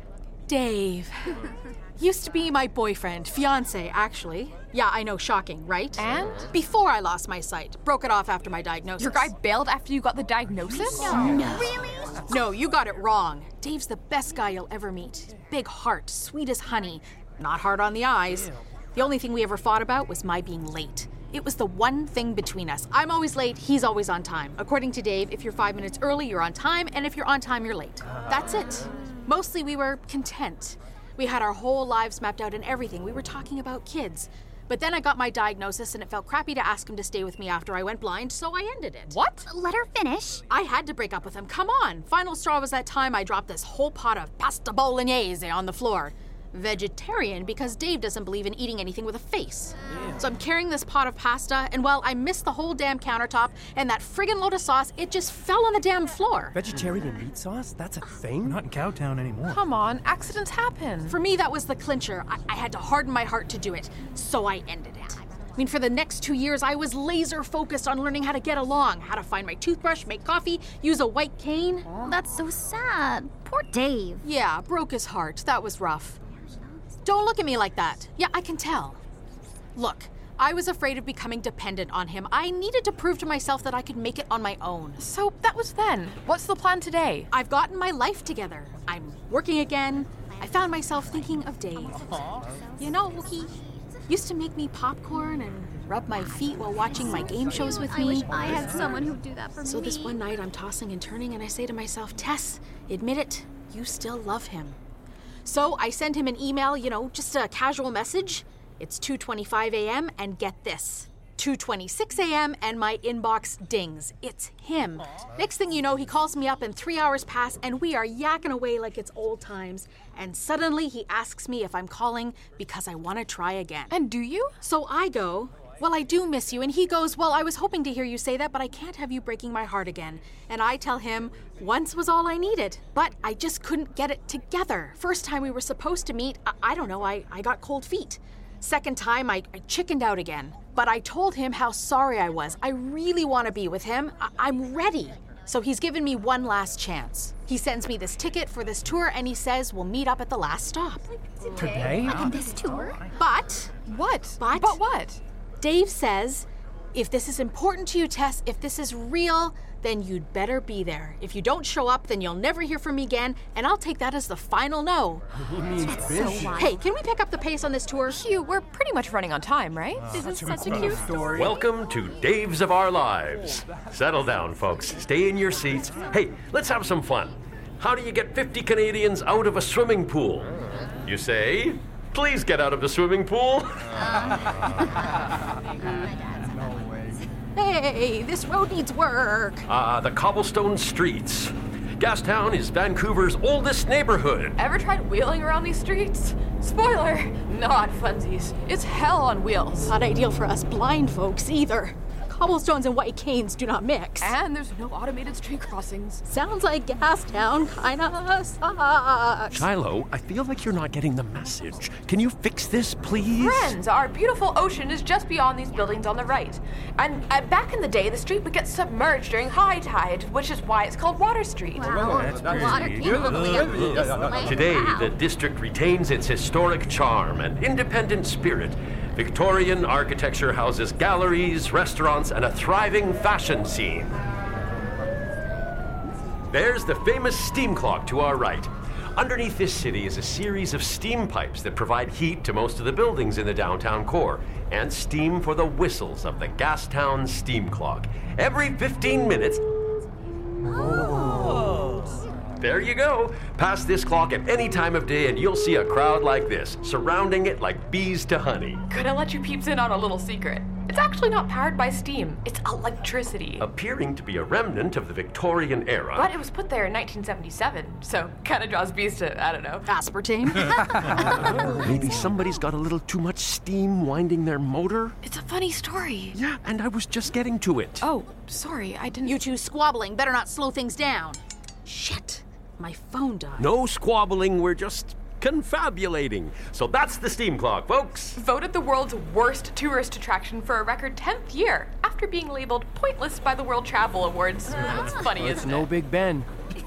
Speaker 10: Dave. Used to be my boyfriend, fiance, actually. Yeah, I know, shocking, right?
Speaker 1: And?
Speaker 10: Before I lost my sight. Broke it off after my diagnosis.
Speaker 1: Your guy bailed after you got the diagnosis?
Speaker 2: No.
Speaker 7: Really?
Speaker 10: No, you got it wrong. Dave's the best guy you'll ever meet. Big heart, sweet as honey. Not hard on the eyes. The only thing we ever fought about was my being late. It was the one thing between us. I'm always late, he's always on time. According to Dave, if you're five minutes early, you're on time, and if you're on time, you're late. That's it. Mostly we were content. We had our whole lives mapped out and everything. We were talking about kids. But then I got my diagnosis, and it felt crappy to ask him to stay with me after I went blind, so I ended it.
Speaker 1: What?
Speaker 2: Let her finish.
Speaker 10: I had to break up with him. Come on. Final straw was that time I dropped this whole pot of pasta bolognese on the floor. Vegetarian because Dave doesn't believe in eating anything with a face. So I'm carrying this pot of pasta, and well, I missed the whole damn countertop, and that friggin' load of sauce, it just fell on the damn floor.
Speaker 5: Vegetarian meat sauce? That's a thing?
Speaker 6: Not in Cowtown anymore.
Speaker 1: Come on, accidents happen.
Speaker 10: For me, that was the clincher. I, I had to harden my heart to do it, so I ended it. I mean, for the next two years, I was laser focused on learning how to get along, how to find my toothbrush, make coffee, use a white cane.
Speaker 2: That's so sad. Poor Dave.
Speaker 10: Yeah, broke his heart. That was rough. Don't look at me like that. Yeah, I can tell. Look, I was afraid of becoming dependent on him. I needed to prove to myself that I could make it on my own.
Speaker 1: So that was then. What's the plan today?
Speaker 10: I've gotten my life together. I'm working again. I found myself thinking of Dave. You know, he used to make me popcorn and rub my feet while watching my game shows with me.
Speaker 2: I wish I had someone who'd do that for me.
Speaker 10: So this one night I'm tossing and turning and I say to myself, Tess, admit it, you still love him. So I send him an email, you know, just a casual message. It's two twenty-five a.m. and get this. two twenty-six a.m. and my inbox dings. It's him. Next thing you know, he calls me up and three hours pass and we are yakking away like it's old times. And suddenly he asks me if I'm calling because I want to try again.
Speaker 1: And do you?
Speaker 10: So I go, well, I do miss you. And he goes, well, I was hoping to hear you say that, but I can't have you breaking my heart again. And I tell him, once was all I needed, but I just couldn't get it together. First time we were supposed to meet, I, I don't know, I, I got cold feet. Second time, I, I chickened out again. But I told him how sorry I was. I really want to be with him. I, I'm ready. So he's given me one last chance. He sends me this ticket for this tour and he says we'll meet up at the last stop.
Speaker 5: Today?
Speaker 2: On this tour?
Speaker 10: But,
Speaker 1: What?
Speaker 10: But-
Speaker 1: But what?
Speaker 10: Dave says, if this is important to you, Tess, if this is real, then you'd better be there. If you don't show up, then you'll never hear from me again, and I'll take that as the final no. Hey, can we pick up the pace on this tour?
Speaker 1: Hugh, we're pretty much running on time, right?
Speaker 2: This is such a cute
Speaker 5: Story.
Speaker 3: Welcome to Dave's of Our Lives. Settle down, folks. Stay in your seats. Hey, let's have some fun. How do you get fifty Canadians out of a swimming pool? You say, please get out of the swimming pool.
Speaker 10: Hey, this road needs work.
Speaker 3: Ah, the cobblestone streets. Gastown is Vancouver's oldest neighborhood.
Speaker 1: Ever tried wheeling around these streets? Spoiler, not funsies. It's hell on wheels.
Speaker 10: Not ideal for us blind folks either. Cobblestones and white canes do not mix.
Speaker 1: And there's no automated street crossings.
Speaker 10: Sounds like Gastown kinda sucks.
Speaker 3: Shiloh, I feel like you're not getting the message. Can you fix this, please?
Speaker 1: Friends, our beautiful ocean is just beyond these buildings on the right. And uh, back in the day, the street would get submerged during high tide, which is why it's called Water Street.
Speaker 2: Wow. Water can't
Speaker 3: Today, the district retains its historic charm and independent spirit. Victorian architecture houses galleries, restaurants, and a thriving fashion scene. There's the famous steam clock to our right. Underneath this city is a series of steam pipes that provide heat to most of the buildings in the downtown core, and steam for the whistles of the Gastown steam clock. Every fifteen minutes... There you go. Pass this clock at any time of day and you'll see a crowd like this, surrounding it like bees to honey.
Speaker 1: Gonna let you peeps in on a little secret. It's actually not powered by steam. It's electricity.
Speaker 3: Appearing to be a remnant of the Victorian era.
Speaker 1: But it was put there in nineteen seventy-seven, so kind of draws bees to, I don't know.
Speaker 10: Aspartame?
Speaker 3: Maybe somebody's got a little too much steam winding their motor?
Speaker 1: It's a funny story.
Speaker 3: Yeah, and I was just getting to it.
Speaker 1: Oh, sorry, I didn't...
Speaker 10: You two squabbling. Better not slow things down. Shit. My phone died.
Speaker 3: No squabbling, we're just confabulating. So that's the steam clock, folks.
Speaker 1: Voted the world's worst tourist attraction for a record tenth year after being labeled pointless by the World Travel Awards. That's funny,
Speaker 5: Well, it's
Speaker 1: isn't
Speaker 5: no
Speaker 1: it?
Speaker 5: Big Ben.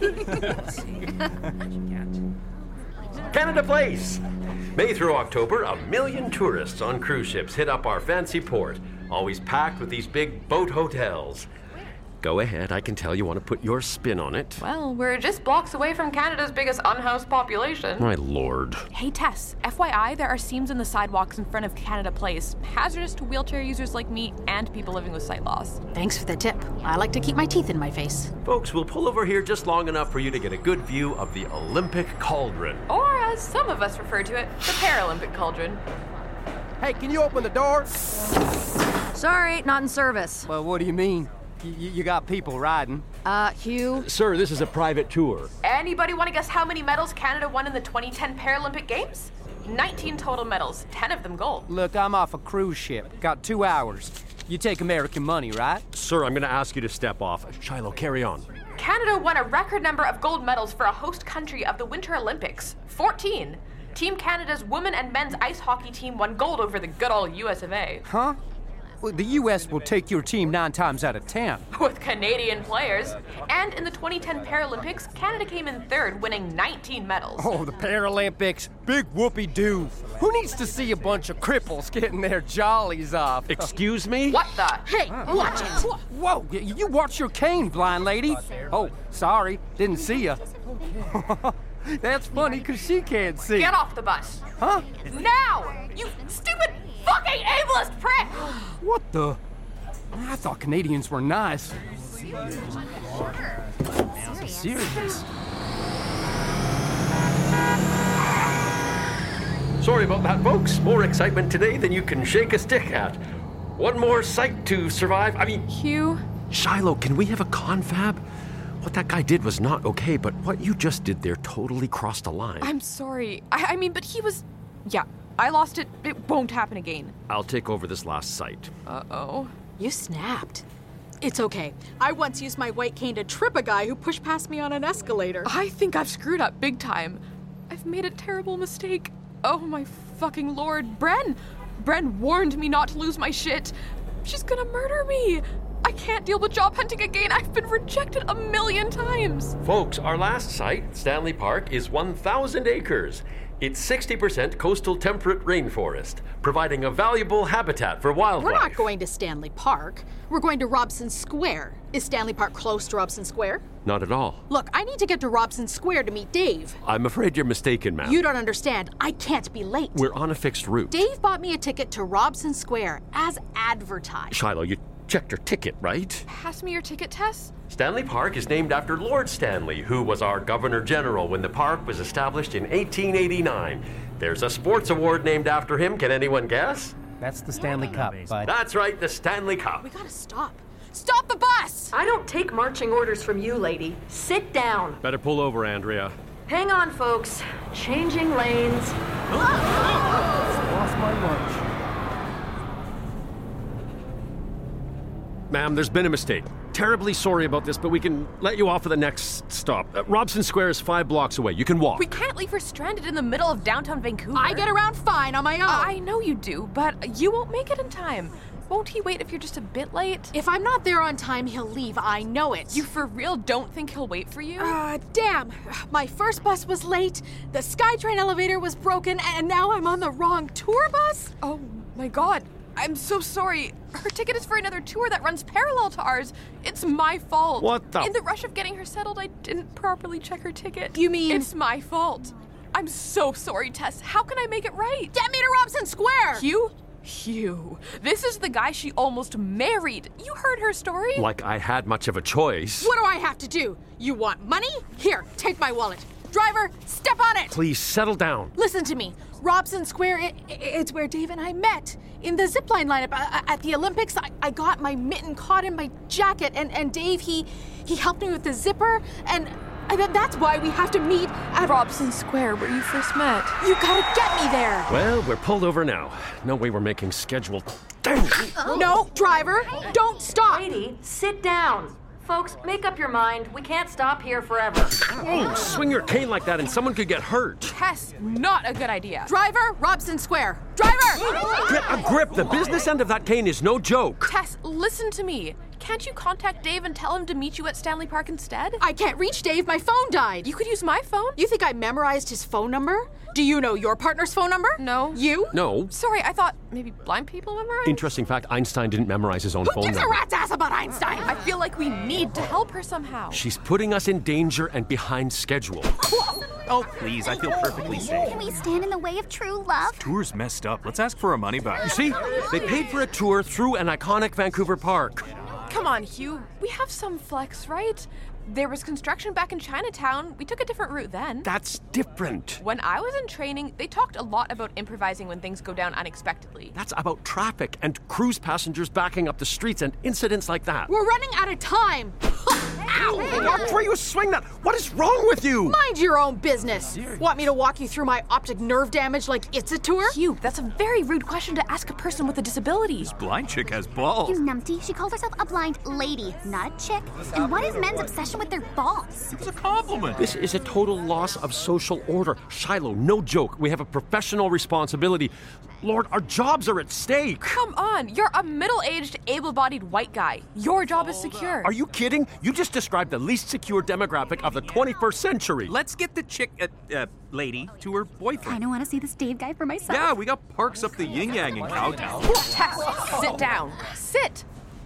Speaker 3: Canada Place! May through October, a million tourists on cruise ships hit up our fancy port, always packed with these big boat hotels. Go ahead, I can tell you want to put your spin on it.
Speaker 1: Well, we're just blocks away from Canada's biggest unhoused population.
Speaker 3: My lord.
Speaker 1: Hey Tess, F Y I, there are seams in the sidewalks in front of Canada Place. Hazardous to wheelchair users like me and people living with sight loss.
Speaker 10: Thanks for the tip. I like to keep my teeth in my face.
Speaker 3: Folks, we'll pull over here just long enough for you to get a good view of the Olympic Cauldron.
Speaker 1: Or, as some of us refer to it, the Paralympic Cauldron.
Speaker 5: Hey, can you open the door?
Speaker 4: Sorry, not in service.
Speaker 5: Well, what do you mean? You, you got people riding.
Speaker 4: Uh, Hugh?
Speaker 3: Sir, this is a private tour.
Speaker 1: Anybody want to guess how many medals Canada won in the twenty ten Paralympic Games? nineteen total medals, ten of them gold.
Speaker 5: Look, I'm off a cruise ship. Got two hours. You take American money, right?
Speaker 3: Sir, I'm going to ask you to step off. Shiloh, carry on.
Speaker 1: Canada won a record number of gold medals for a host country of the Winter Olympics, fourteen. Team Canada's women and men's ice hockey team won gold over the good old U S of A.
Speaker 5: Huh? Well, the U S will take your team nine times out of ten.
Speaker 1: With Canadian players. And in the twenty ten Paralympics, Canada came in third, winning nineteen medals.
Speaker 5: Oh, the Paralympics. Big whoopee-doo. Who needs to see a bunch of cripples getting their jollies off?
Speaker 3: Excuse me?
Speaker 1: What the?
Speaker 10: Hey, watch it.
Speaker 5: Whoa, y- you watch your cane, blind lady. Oh, sorry, didn't see ya. That's funny, because she can't see.
Speaker 1: Get off the bus.
Speaker 5: Huh?
Speaker 1: Now! You stupid fucking ableist prick!
Speaker 5: What the? I thought Canadians were nice. Serious.
Speaker 3: Sorry about that, folks. More excitement today than you can shake a stick at. One more sight to survive. I mean,
Speaker 1: Hugh?
Speaker 3: Shiloh, can we have a confab? What that guy did was not okay, but what you just did there totally crossed a line.
Speaker 1: I'm sorry. I, I mean, but he was... Yeah, I lost it. It won't happen again.
Speaker 3: I'll take over this last sight.
Speaker 1: Uh-oh.
Speaker 10: You snapped. It's okay. I once used my white cane to trip a guy who pushed past me on an escalator.
Speaker 1: I think I've screwed up big time. I've made a terrible mistake. Oh my fucking lord. Bren! Bren warned me not to lose my shit. She's gonna murder me. I can't deal with job hunting again. I've been rejected a million times.
Speaker 3: Folks, our last site, Stanley Park, is one thousand acres. It's sixty percent coastal temperate rainforest, providing a valuable habitat for wildlife.
Speaker 10: We're not going to Stanley Park. We're going to Robson Square. Is Stanley Park close to Robson Square?
Speaker 3: Not at all.
Speaker 10: Look, I need to get to Robson Square to meet Dave.
Speaker 3: I'm afraid you're mistaken, ma'am.
Speaker 10: You don't understand. I can't be late.
Speaker 3: We're on a fixed route.
Speaker 10: Dave bought me a ticket to Robson Square, as advertised.
Speaker 3: Shiloh, you checked your ticket, right?
Speaker 1: Pass me your ticket, Tess.
Speaker 3: Stanley Park is named after Lord Stanley, who was our Governor General when the park was established in eighteen eighty-nine. There's a sports award named after him. Can anyone guess?
Speaker 5: That's the Stanley Cup, bud.
Speaker 3: That's right, the Stanley Cup.
Speaker 10: We gotta stop. Stop the bus!
Speaker 11: I don't take marching orders from you, lady. Sit down.
Speaker 3: Better pull over, Andrea.
Speaker 11: Hang on, folks. Changing lanes.
Speaker 5: Lost my lunch.
Speaker 3: Ma'am, there's been a mistake. Terribly sorry about this, but we can let you off at the next stop. Uh, Robson Square is five blocks away. You can walk.
Speaker 1: We can't leave her stranded in the middle of downtown Vancouver.
Speaker 10: I get around fine on my own.
Speaker 1: I know you do, but you won't make it in time. Won't he wait if you're just a bit late?
Speaker 10: If I'm not there on time, he'll leave. I know it.
Speaker 1: You for real don't think he'll wait for you?
Speaker 10: Ah, uh, damn. My first bus was late, the SkyTrain elevator was broken, and now I'm on the wrong tour bus?
Speaker 1: Oh my god. I'm so sorry. Her ticket is for another tour that runs parallel to ours. It's my fault.
Speaker 3: What the?
Speaker 1: In the rush of getting her settled, I didn't properly check her ticket.
Speaker 10: You mean?
Speaker 1: It's my fault. I'm so sorry, Tess. How can I make it right?
Speaker 10: Get me to Robson Square!
Speaker 1: Hugh? Hugh. This is the guy she almost married. You heard her story?
Speaker 3: Like I had much of a choice.
Speaker 10: What do I have to do? You want money? Here, take my wallet. Driver, step on it!
Speaker 3: Please settle down.
Speaker 10: Listen to me. Robson Square, it, it's where Dave and I met. In the zipline lineup uh, at the Olympics, I, I got my mitten caught in my jacket, and, and Dave, he he helped me with the zipper, and I, that's why we have to meet at
Speaker 1: Robson Square, where you first met.
Speaker 10: You gotta get me there.
Speaker 3: Well, we're pulled over now. No way we're making scheduled. Dang!
Speaker 10: Oh. No, driver, don't stop.
Speaker 11: Lady, sit down. Folks, make up your mind. We can't stop here forever.
Speaker 3: Oh, swing your cane like that and someone could get hurt.
Speaker 1: Tess, not a good idea.
Speaker 10: Driver, Robson Square. Driver!
Speaker 3: Get a grip. The business end of that cane is no joke.
Speaker 1: Tess, listen to me. Can't you contact Dave and tell him to meet you at Stanley Park instead?
Speaker 10: I can't reach Dave. My phone died.
Speaker 1: You could use my phone.
Speaker 10: You think I memorized his phone number? Do you know your partner's phone number?
Speaker 1: No.
Speaker 10: You?
Speaker 3: No.
Speaker 1: Sorry, I thought maybe blind people memorize.
Speaker 3: Interesting fact, Einstein didn't memorize his own
Speaker 10: Who
Speaker 3: phone
Speaker 10: gives
Speaker 3: number.
Speaker 10: a rat's ass about Einstein?
Speaker 1: I feel like we need to help her somehow.
Speaker 3: She's putting us in danger and behind schedule.
Speaker 8: Oh, please, I feel perfectly safe.
Speaker 7: Can we stand in the way of true love?
Speaker 6: Tour's messed up. Let's ask for our money back.
Speaker 3: You see, they paid for a tour through an iconic Vancouver park.
Speaker 1: Come on, Hugh. We have some flex, right? There was construction back in Chinatown. We took a different route then.
Speaker 3: That's different.
Speaker 1: When I was in training, they talked a lot about improvising when things go down unexpectedly.
Speaker 3: That's about traffic and cruise passengers backing up the streets and incidents like that.
Speaker 10: We're running out of time.
Speaker 3: Ow! Watch where you swing that! What is wrong with you?
Speaker 10: Mind your own business. Want me to walk you through my optic nerve damage like it's a tour?
Speaker 1: Hugh, that's a very rude question to ask a person with a disability.
Speaker 6: This blind chick has balls.
Speaker 7: You numpty. She calls herself a blind lady, not a chick. And what is men's obsession with their balls?
Speaker 6: It was a compliment.
Speaker 3: This is a total loss of social order. Shiloh, no joke. We have a professional responsibility. Lord, our jobs are at stake.
Speaker 1: Come on, you're a middle-aged, able-bodied white guy. Your job is secure.
Speaker 3: Are you kidding? You just described the least secure demographic of the twenty-first century.
Speaker 8: Let's get the chick, uh, uh, lady, to her boyfriend.
Speaker 2: Kinda wanna see this Dave guy for myself.
Speaker 6: Yeah, we got parks up the yin-yang in Cowtown.
Speaker 1: Tess, sit down. Sit.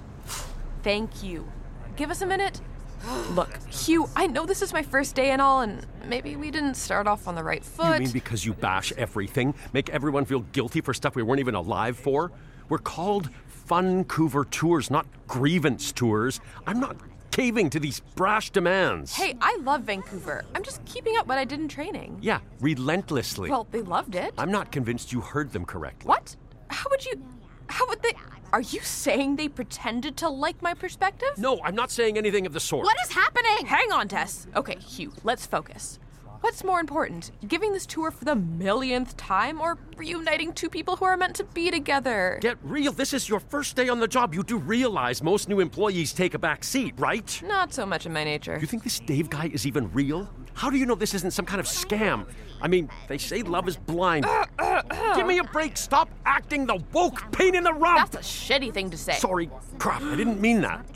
Speaker 1: Thank you. Give us a minute. Look, Hugh, I know this is my first day and all, and maybe we didn't start off on the right foot.
Speaker 3: You mean because you bash everything? Make everyone feel guilty for stuff we weren't even alive for? We're called Funcouver Tours, not grievance tours. I'm not caving to these brash demands.
Speaker 1: Hey, I love Vancouver. I'm just keeping up what I did in training.
Speaker 3: Yeah, relentlessly.
Speaker 1: Well, they loved it.
Speaker 3: I'm not convinced you heard them correctly.
Speaker 1: What? How would you... How would they... Are you saying they pretended to like my perspective?
Speaker 3: No, I'm not saying anything of the sort.
Speaker 10: What is happening?
Speaker 1: Hang on, Tess. Okay, Hugh, let's focus. What's more important, giving this tour for the millionth time or reuniting two people who are meant to be together?
Speaker 3: Get real. This is your first day on the job. You do realize most new employees take a back seat, right?
Speaker 1: Not so much in my nature.
Speaker 3: You think this Dave guy is even real? How do you know this isn't some kind of scam? I mean, they say love is blind. Uh, uh, uh. Give me a break. Stop acting the woke pain in the rump.
Speaker 1: That's a shitty thing to say.
Speaker 3: Sorry. Crap, I didn't mean that.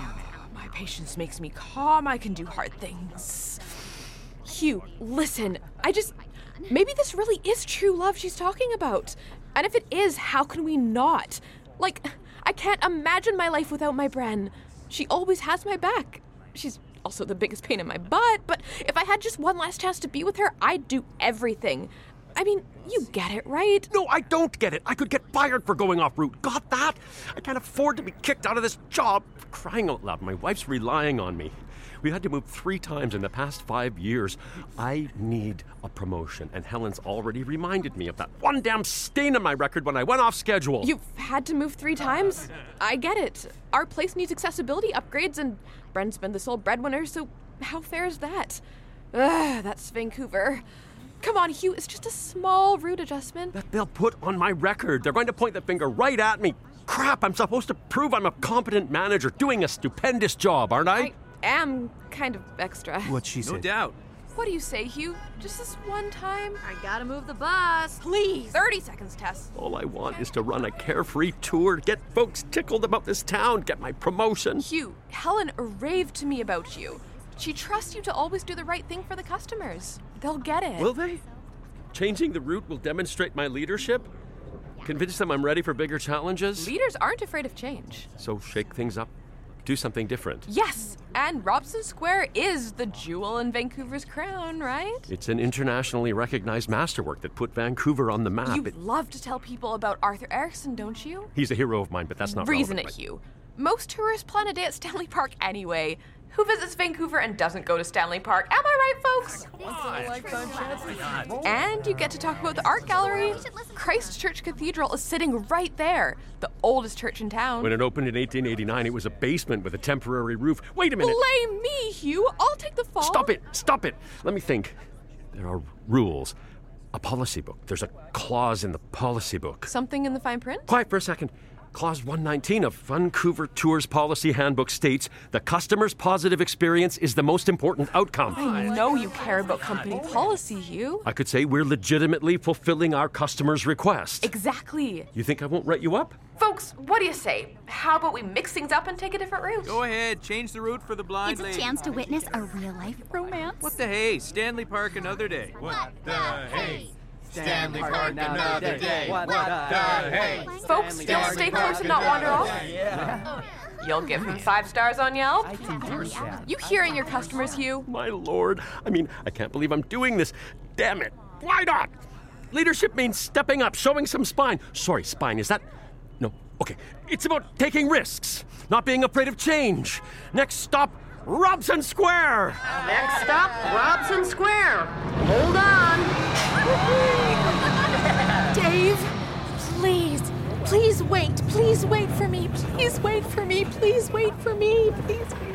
Speaker 1: My patience makes me calm. I can do hard things. Hugh, listen. I just... Maybe this really is true love she's talking about. And if it is, how can we not? Like, I can't imagine my life without my Bren. She always has my back. She's also the biggest pain in my butt, but if I had just one last chance to be with her, I'd do everything. I mean, you get it, right?
Speaker 3: No, I don't get it. I could get fired for going off route. Got that? I can't afford to be kicked out of this job. For crying out loud, my wife's relying on me. We had to move three times in the past five years. I need a promotion, and Helen's already reminded me of that one damn stain on my record when I went off schedule.
Speaker 1: You've had to move three times? I get it. Our place needs accessibility upgrades, and Bren's been the sole breadwinner, so how fair is that? Ugh, that's Vancouver. Come on, Hugh, it's just a small route adjustment.
Speaker 3: That they'll put on my record. They're going to point the finger right at me. Crap, I'm supposed to prove I'm a competent manager doing a stupendous job, aren't I?
Speaker 1: I am kind of extra.
Speaker 8: What she said.
Speaker 6: No doubt.
Speaker 1: What do you say, Hugh? Just this one time?
Speaker 10: I gotta move the bus. Please.
Speaker 1: thirty seconds, Tess.
Speaker 3: All I want is to run a carefree tour, get folks tickled about this town, get my promotion.
Speaker 1: Hugh, Helen raved to me about you. She trusts you to always do the right thing for the customers. They'll get it.
Speaker 3: Will they? Changing the route will demonstrate my leadership? Convince them I'm ready for bigger challenges?
Speaker 1: Leaders aren't afraid of change.
Speaker 3: So shake things up. Do something different.
Speaker 1: Yes, and Robson Square is the jewel in Vancouver's crown, right?
Speaker 3: It's an internationally recognized masterwork that put Vancouver on the map.
Speaker 1: You
Speaker 3: it...
Speaker 1: love to tell people about Arthur Erickson, don't you?
Speaker 3: He's a hero of mine, but that's not
Speaker 1: Reason it,
Speaker 3: relevant, right?
Speaker 1: Hugh. Most tourists plan a day at Stanley Park anyway. Who visits Vancouver and doesn't go to Stanley Park? Am I right, folks? And you get to talk about the art gallery. Christ Church Cathedral is sitting right there, the oldest church in town.
Speaker 3: When it opened in eighteen eighty-nine, it was a basement with a temporary roof. Wait a minute.
Speaker 1: Blame me, Hugh. I'll take the fall.
Speaker 3: Stop it. Stop it. Let me think. There are rules. A policy book. There's a clause in the policy book.
Speaker 1: Something in the fine print?
Speaker 3: Quiet for a second. Clause one nineteen of Vancouver Tours Policy Handbook states the customer's positive experience is the most important outcome.
Speaker 1: I know you care about company policy, Hugh.
Speaker 3: I could say we're legitimately fulfilling our customer's request.
Speaker 1: Exactly.
Speaker 3: You think I won't write you up?
Speaker 1: Folks, what do you say? How about we mix things up and take a different route?
Speaker 6: Go ahead, change the route for the blind
Speaker 7: It's a
Speaker 6: lady.
Speaker 7: chance to witness a real-life romance.
Speaker 6: What the hey? Stanley Park another day.
Speaker 9: What the hey? Stanley Park another day. What the hey?
Speaker 1: Folks, you'll stay close and not wander off?
Speaker 9: Yeah.
Speaker 1: You'll give him five stars on Yelp?
Speaker 9: I can do that.
Speaker 1: You hearing your customers, Hugh?
Speaker 3: My lord. I mean, I can't believe I'm doing this. Damn it. Why not? Leadership means stepping up, showing some spine. Sorry, spine, is that... No. Okay. It's about taking risks, not being afraid of change. Next stop, Robson Square.
Speaker 11: Next stop, Robson Square. Hold on.
Speaker 10: Dave, please, please wait. Please wait for me. Please wait for me. Please wait for me. Please wait for me.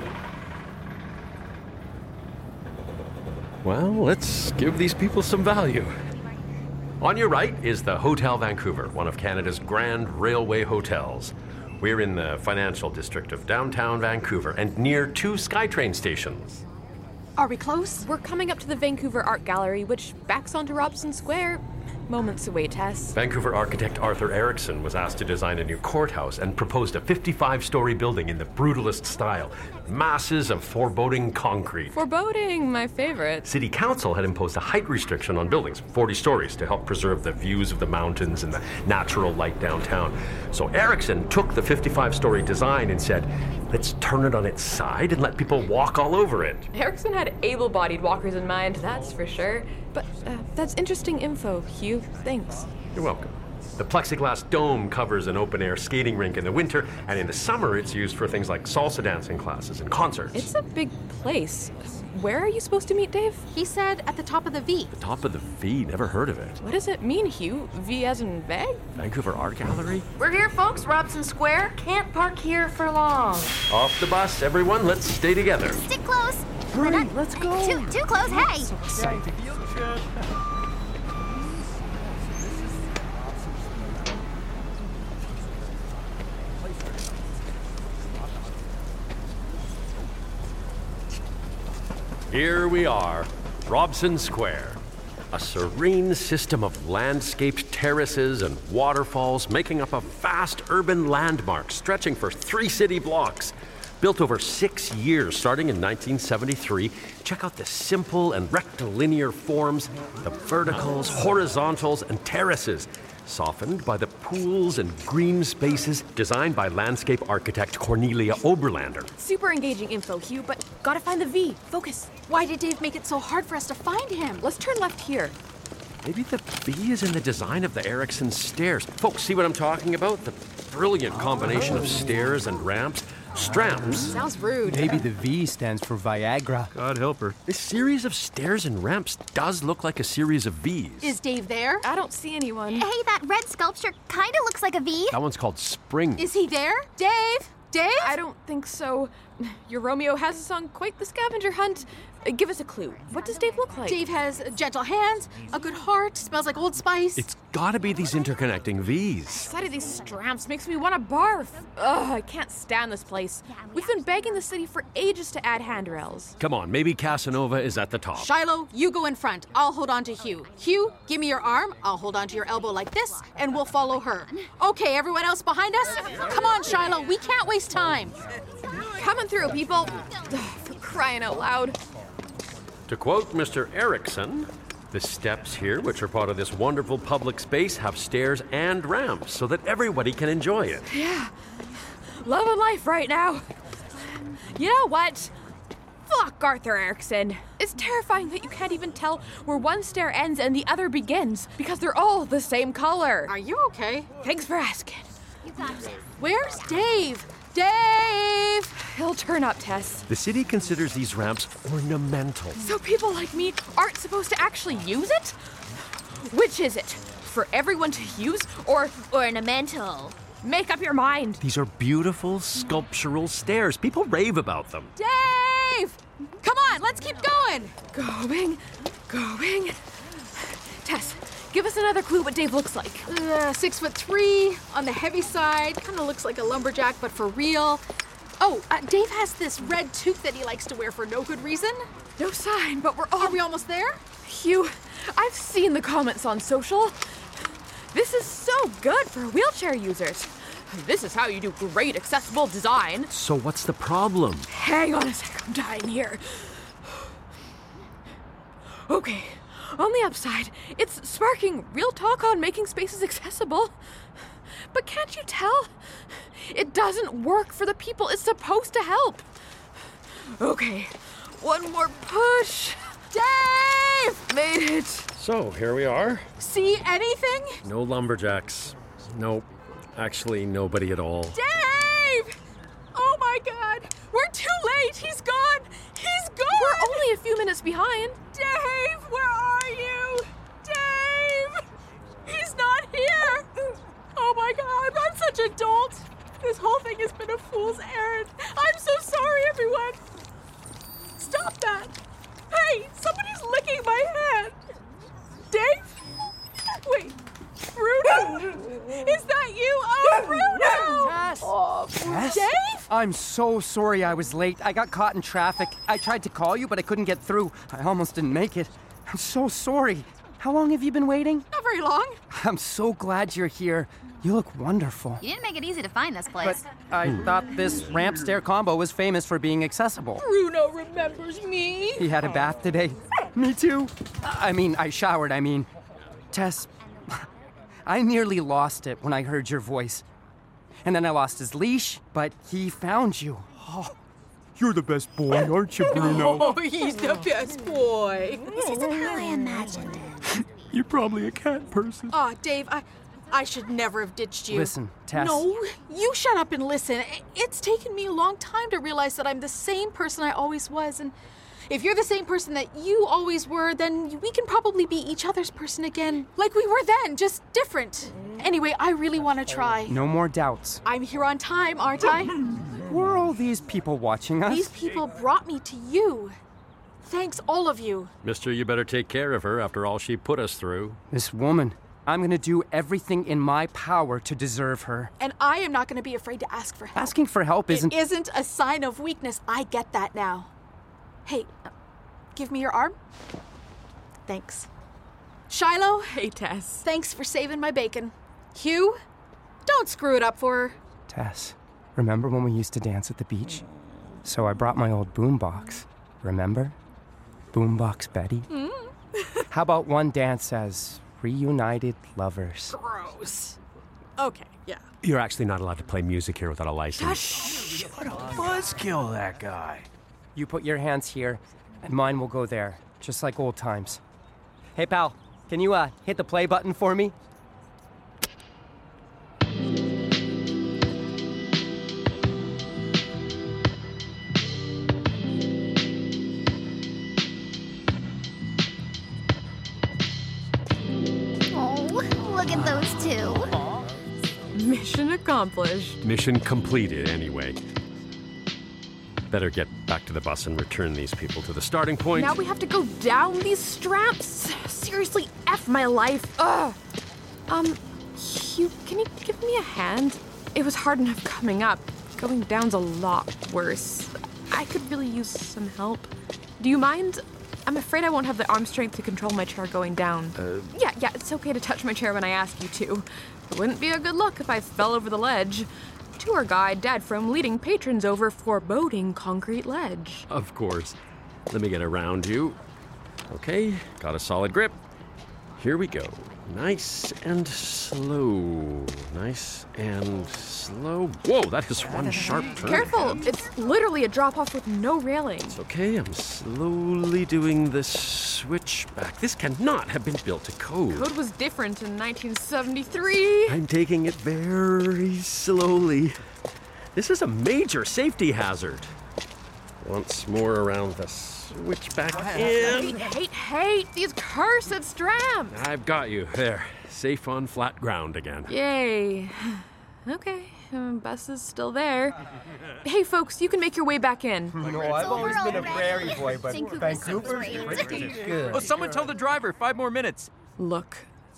Speaker 3: Well, let's give these people some value. On your right is the Hotel Vancouver, one of Canada's grand railway hotels. We're in the financial district of downtown Vancouver and near two SkyTrain stations.
Speaker 10: Are we close?
Speaker 1: We're coming up to the Vancouver Art Gallery, which backs onto Robson Square. Moments away, Tess.
Speaker 3: Vancouver architect Arthur Erickson was asked to design a new courthouse and proposed a fifty-five story building in the brutalist style. Masses of foreboding concrete.
Speaker 1: Foreboding, my favorite.
Speaker 3: City Council had imposed a height restriction on buildings, forty stories, to help preserve the views of the mountains and the natural light downtown. So Erickson took the fifty-five story design and said, let's turn it on its side and let people walk all over it.
Speaker 1: Erickson had able-bodied walkers in mind, that's for sure. But uh, that's interesting info, Hugh. Thanks.
Speaker 3: You're welcome. The plexiglass dome covers an open-air skating rink in the winter, and in the summer it's used for things like salsa dancing classes and concerts.
Speaker 1: It's a big place. Where are you supposed to meet Dave?
Speaker 10: He said at the top of the V.
Speaker 3: The top of the V? Never heard of it.
Speaker 1: What does it mean, Hugh? V as in Veg?
Speaker 3: Vancouver Art Gallery?
Speaker 11: We're here, folks. Robson Square. Can't park here for long.
Speaker 3: Off the bus, everyone. Let's stay together.
Speaker 7: Stick close.
Speaker 9: Hurry, let's go.
Speaker 7: Too, too close, hey.
Speaker 9: So excited.
Speaker 3: Here we are, Robson Square. A serene system of landscaped terraces and waterfalls making up a vast urban landmark stretching for three city blocks. Built over six years, starting in nineteen seventy-three, check out the simple and rectilinear forms, the verticals, horizontals, and terraces, softened by the pools and green spaces designed by landscape architect Cornelia Oberlander.
Speaker 1: Super engaging info, Hugh, but gotta find the V. Focus.
Speaker 10: Why did Dave make it so hard for us to find him?
Speaker 1: Let's turn left here.
Speaker 3: Maybe the V is in the design of the Erickson stairs. Folks, see what I'm talking about? The brilliant combination of stairs and ramps. Stramps.
Speaker 1: Sounds rude.
Speaker 9: Maybe the V stands for Viagra.
Speaker 6: God help her.
Speaker 3: This series of stairs and ramps does look like a series of V's.
Speaker 10: Is Dave there?
Speaker 1: I don't see anyone.
Speaker 7: Hey, that red sculpture kind of looks like a V.
Speaker 3: That one's called Spring.
Speaker 10: Is he there? Dave? Dave?
Speaker 1: I don't think so. Your Romeo has us on quite the scavenger hunt. Uh, Give us a clue. What does Dave look like?
Speaker 10: Dave has gentle hands, a good heart, smells like Old Spice.
Speaker 3: It's gotta be these interconnecting V's.
Speaker 1: Sight of these stramps makes me want to barf. Ugh, I can't stand this place. We've been begging the city for ages to add handrails.
Speaker 3: Come on, maybe Casanova is at the top.
Speaker 10: Shiloh, you go in front. I'll hold on to Hugh. Hugh, give me your arm. I'll hold on to your elbow like this, and we'll follow her. Okay, everyone else behind us? Come on, Shiloh. We can't waste time.
Speaker 1: Coming through, people. Ugh, for crying out loud.
Speaker 3: To quote Mister Erickson, the steps here, which are part of this wonderful public space, have stairs and ramps so that everybody can enjoy it.
Speaker 1: Yeah. Loving life right now. You know what? Fuck Arthur Erickson. It's terrifying that you can't even tell where one stair ends and the other begins because they're all the same color.
Speaker 10: Are you okay?
Speaker 1: Thanks for asking.
Speaker 7: You got this.
Speaker 10: Where's Dave?
Speaker 1: Dave! He'll turn up, Tess.
Speaker 3: The city considers these ramps ornamental.
Speaker 1: So people like me aren't supposed to actually use it? Which is it? For everyone to use or ornamental? Make up your mind.
Speaker 3: These are beautiful sculptural stairs. People rave about them.
Speaker 10: Dave! Come on, let's keep going.
Speaker 1: Going, going. Tess, give us another clue what Dave looks like.
Speaker 10: Uh, six foot three, on the heavy side, kind of looks like a lumberjack, but for real. Oh, uh, Dave has this red toque that he likes to wear for no good reason.
Speaker 1: No sign, but we're all...
Speaker 10: Are we almost there?
Speaker 1: Hugh, I've seen the comments on social. This is so good for wheelchair users. This is how you do great accessible design.
Speaker 3: So what's the problem?
Speaker 1: Hang on a sec, I'm dying here. Okay, on the upside, it's sparking real talk on making spaces accessible. But can't you tell? It doesn't work for the people it's supposed to help. Okay, one more push. Dave! Made it.
Speaker 3: So, here we are.
Speaker 10: See anything?
Speaker 3: No lumberjacks. Nope. Actually, nobody at all.
Speaker 10: Dave! Oh my God! We're too late! He's gone! He's gone!
Speaker 1: We're only a few minutes behind.
Speaker 10: Dave, where are you? Dave! He's not here! Oh my God, I'm such a dolt! This whole thing has been a fool's errand. I'm so sorry, everyone! Stop that! Hey, somebody's licking my hand! Dave? Wait, Bruno? Is that you? Oh, Bruno!
Speaker 5: Tess!
Speaker 10: Oh,
Speaker 5: Tess?
Speaker 10: Dave?
Speaker 5: I'm so sorry I was late. I got caught in traffic. I tried to call you, but I couldn't get through. I almost didn't make it. I'm so sorry. How long have you been waiting?
Speaker 10: Not very long.
Speaker 5: I'm so glad you're here. You look wonderful.
Speaker 7: You didn't make it easy to find this place.
Speaker 5: But I thought this ramp stair combo was famous for being accessible.
Speaker 10: Bruno remembers me.
Speaker 5: He had a bath today. Me too. I mean, I showered, I mean. Tess, I nearly lost it when I heard your voice. And then I lost his leash, but he found you. Oh, you're the best boy, aren't you, Bruno?
Speaker 10: Oh, he's the best boy.
Speaker 7: This isn't how I imagined it.
Speaker 3: You're probably a cat person.
Speaker 10: Oh, Dave, I... I should never have ditched you.
Speaker 5: Listen, Tess.
Speaker 10: No, you shut up and listen. It's taken me a long time to realize that I'm the same person I always was. And if you're the same person that you always were, then we can probably be each other's person again. Like we were then, just different. Anyway, I really want to try.
Speaker 5: No more doubts.
Speaker 10: I'm here on time, aren't I?
Speaker 5: Were all these people watching us?
Speaker 10: These people brought me to you. Thanks, all of you.
Speaker 3: Mister, you better take care of her after all she put us through.
Speaker 5: This woman. I'm going to do everything in my power to deserve her.
Speaker 10: And I am not going to be afraid to ask for help.
Speaker 5: Asking for help isn't...
Speaker 10: It isn't a sign of weakness. I get that now. Hey, give me your arm. Thanks. Shiloh.
Speaker 1: Hey, Tess.
Speaker 10: Thanks for saving my bacon. Hugh, don't screw it up for her.
Speaker 5: Tess, remember when we used to dance at the beach? So I brought my old boombox. Remember? Boombox Betty?
Speaker 10: Mm.
Speaker 5: How about one dance as... reunited lovers.
Speaker 10: Gross. Okay, yeah.
Speaker 3: You're actually not allowed to play music here without a license.
Speaker 8: Shh, what a buzzkill, that guy.
Speaker 5: You put your hands here, and mine will go there, just like old times. Hey, pal, can you uh, hit the play button for me?
Speaker 7: Look at those two.
Speaker 1: Mission accomplished.
Speaker 3: Mission completed, anyway. Better get back to the bus and return these people to the starting point.
Speaker 1: Now we have to go down these straps? Seriously, F my life. Ugh. Um, Hugh, can you give me a hand? It was hard enough coming up. Going down's a lot worse. I could really use some help. Do you mind? I'm afraid I won't have the arm strength to control my chair going down.
Speaker 3: Uh,
Speaker 1: yeah, yeah, it's okay to touch my chair when I ask you to. It wouldn't be a good look if I fell over the ledge. Tour guide Dad from leading patrons over foreboding concrete ledge.
Speaker 3: Of course. Let me get around you. Okay, got a solid grip. Here we go. Nice and slow. Nice and slow. Whoa, that is one sharp turn.
Speaker 1: Careful, it's literally a drop-off with no railing.
Speaker 3: It's okay, I'm slowly doing the switchback. This cannot have been built to code.
Speaker 1: Code was different in nineteen seventy-three.
Speaker 3: I'm taking it very slowly. This is a major safety hazard. Once more around the switch back in.
Speaker 1: Hate, hate, hate these cursed strams.
Speaker 3: I've got you. There. Safe on flat ground again.
Speaker 1: Yay. Okay, um, bus is still there. Hey, folks, you can make your way back in.
Speaker 9: You know, I've always been a prairie boy, but Vancouver's pretty good.
Speaker 6: Oh, someone tell the driver, five more minutes.
Speaker 1: Look,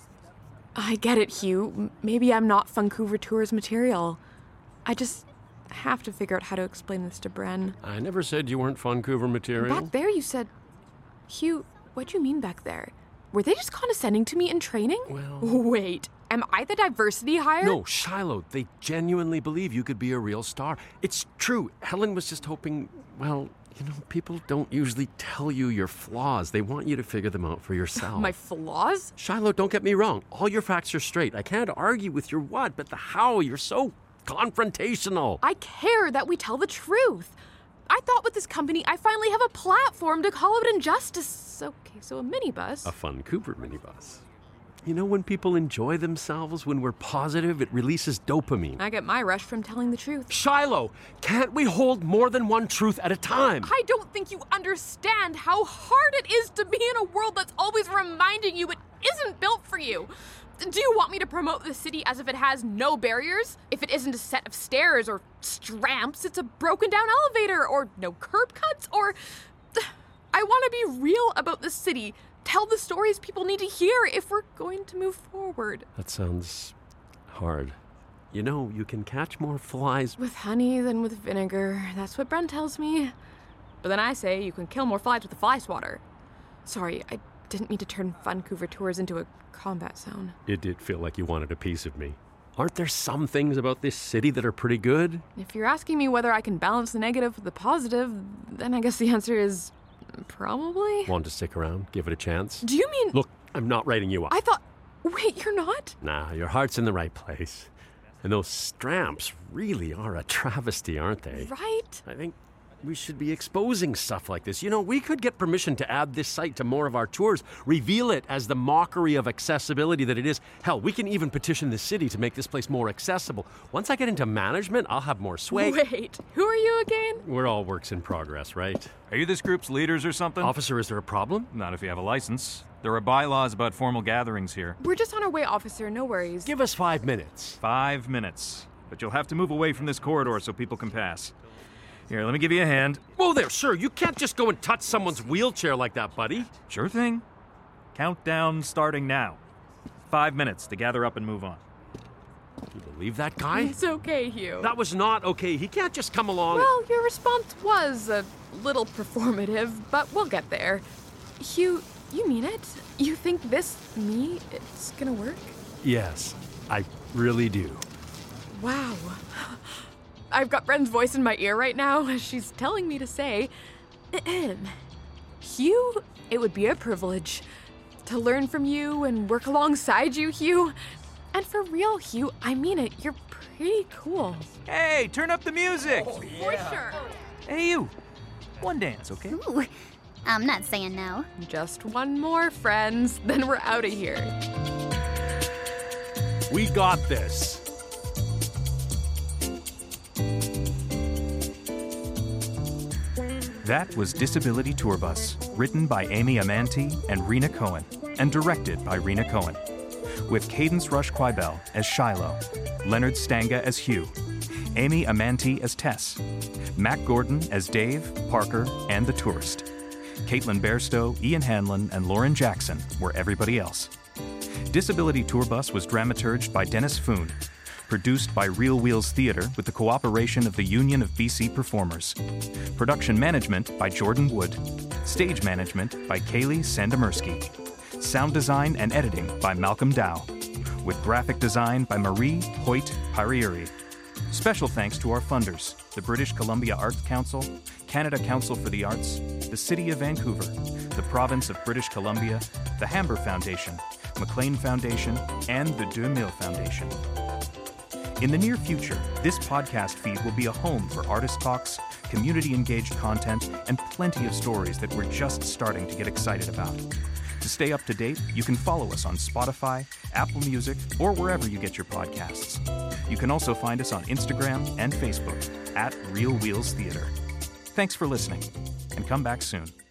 Speaker 1: I get it, Hugh. M- Maybe I'm not Vancouver Tours material. I just have to figure out how to explain this to Bren.
Speaker 3: I never said you weren't Vancouver material.
Speaker 1: Back there you said... Hugh, what'd you mean back there? Were they just condescending to me in training?
Speaker 3: Well...
Speaker 1: Wait, am I the diversity hire?
Speaker 3: No, Shiloh, they genuinely believe you could be a real star. It's true. Helen was just hoping, well, you know, people don't usually tell you your flaws. They want you to figure them out for yourself.
Speaker 1: My flaws?
Speaker 3: Shiloh, don't get me wrong. All your facts are straight. I can't argue with your what, but the how. You're so confrontational.
Speaker 1: I care that we tell the truth. I thought with this company, I finally have a platform to call out injustice. Okay, so a minibus.
Speaker 3: A Vancouver minibus. You know, when people enjoy themselves, when we're positive, it releases dopamine.
Speaker 1: I get my rush from telling the truth.
Speaker 3: Shiloh, can't we hold more than one truth at a time?
Speaker 1: I don't think you understand how hard it is to be in a world that's always reminding you it isn't built for you. Do you want me to promote the city as if it has no barriers? If it isn't a set of stairs or stramps, it's a broken down elevator or no curb cuts or... I want to be real about the city. Tell the stories people need to hear if we're going to move forward.
Speaker 3: That sounds hard. You know, you can catch more flies
Speaker 1: with honey than with vinegar. That's what Bren tells me. But then I say you can kill more flies with a fly swatter. Sorry, I didn't mean to turn Vancouver Tours into a combat zone.
Speaker 3: It did feel like you wanted a piece of me. Aren't there some things about this city that are pretty good?
Speaker 1: If you're asking me whether I can balance the negative with the positive, then I guess the answer is probably.
Speaker 3: Want to stick around? Give it a chance?
Speaker 1: Do you mean...
Speaker 3: Look, I'm not writing you up.
Speaker 1: I thought... Wait, you're not?
Speaker 3: Nah, your heart's in the right place. And those stramps really are a travesty, aren't they?
Speaker 1: Right?
Speaker 3: I think we should be exposing stuff like this. You know, we could get permission to add this site to more of our tours, reveal it as the mockery of accessibility that it is. Hell, we can even petition the city to make this place more accessible. Once I get into management, I'll have more sway.
Speaker 1: Wait, who are you again?
Speaker 3: We're all works in progress, right?
Speaker 6: Are you this group's leaders or something?
Speaker 3: Officer, is there a problem?
Speaker 6: Not if you have a license. There are bylaws about formal gatherings here.
Speaker 1: We're just on our way, officer, no worries.
Speaker 3: Give us five minutes.
Speaker 6: Five minutes. But you'll have to move away from this corridor so people can pass. Here, let me give you a hand.
Speaker 3: Whoa there, sir. You can't just go and touch someone's wheelchair like that, buddy.
Speaker 6: Sure thing. Countdown starting now. Five minutes to gather up and move on.
Speaker 3: You believe that guy?
Speaker 1: It's okay, Hugh.
Speaker 3: That was not okay. He can't just come along.
Speaker 1: Well, your response was a little performative, but we'll get there. Hugh, you mean it? You think this, me, it's gonna work?
Speaker 3: Yes, I really do.
Speaker 1: Wow. I've got Bren's voice in my ear right now. She's telling me to say, Hugh, it would be a privilege to learn from you and work alongside you, Hugh. And for real, Hugh, I mean it. You're pretty cool.
Speaker 6: Hey, turn up the music.
Speaker 1: Oh, yeah. For sure.
Speaker 8: Hey, you. One dance, okay?
Speaker 7: Ooh, I'm not saying no.
Speaker 1: Just one more, friends. Then we're out of here.
Speaker 3: We got this.
Speaker 12: That was Disability Tour Bus, written by Amy Amanti and Rena Cohen, and directed by Rena Cohen, with Cadence Rush Quibel as Shiloh, Leonard Stanga as Hugh, Amy Amanti as Tess, Mac Gordon as Dave, Parker, and the tourist. Caitlin Bairstow, Ian Hanlon, and Lauren Jackson were everybody else. Disability Tour Bus was dramaturged by Dennis Foon, produced by Real Wheels Theatre with the cooperation of the Union of B C Performers. Production management by Jordan Wood. Stage management by Kaylee Sandomierski. Sound design and editing by Malcolm Dow. With graphic design by Marie Hoyt Parieri. Special thanks to our funders, the British Columbia Arts Council, Canada Council for the Arts, the City of Vancouver, the Province of British Columbia, the Hamber Foundation, Maclean Foundation, and the Deux Mille Foundation. In the near future, this podcast feed will be a home for artist talks, community-engaged content, and plenty of stories that we're just starting to get excited about. To stay up to date, you can follow us on Spotify, Apple Music, or wherever you get your podcasts. You can also find us on Instagram and Facebook at Real Wheels Theater. Thanks for listening, and come back soon.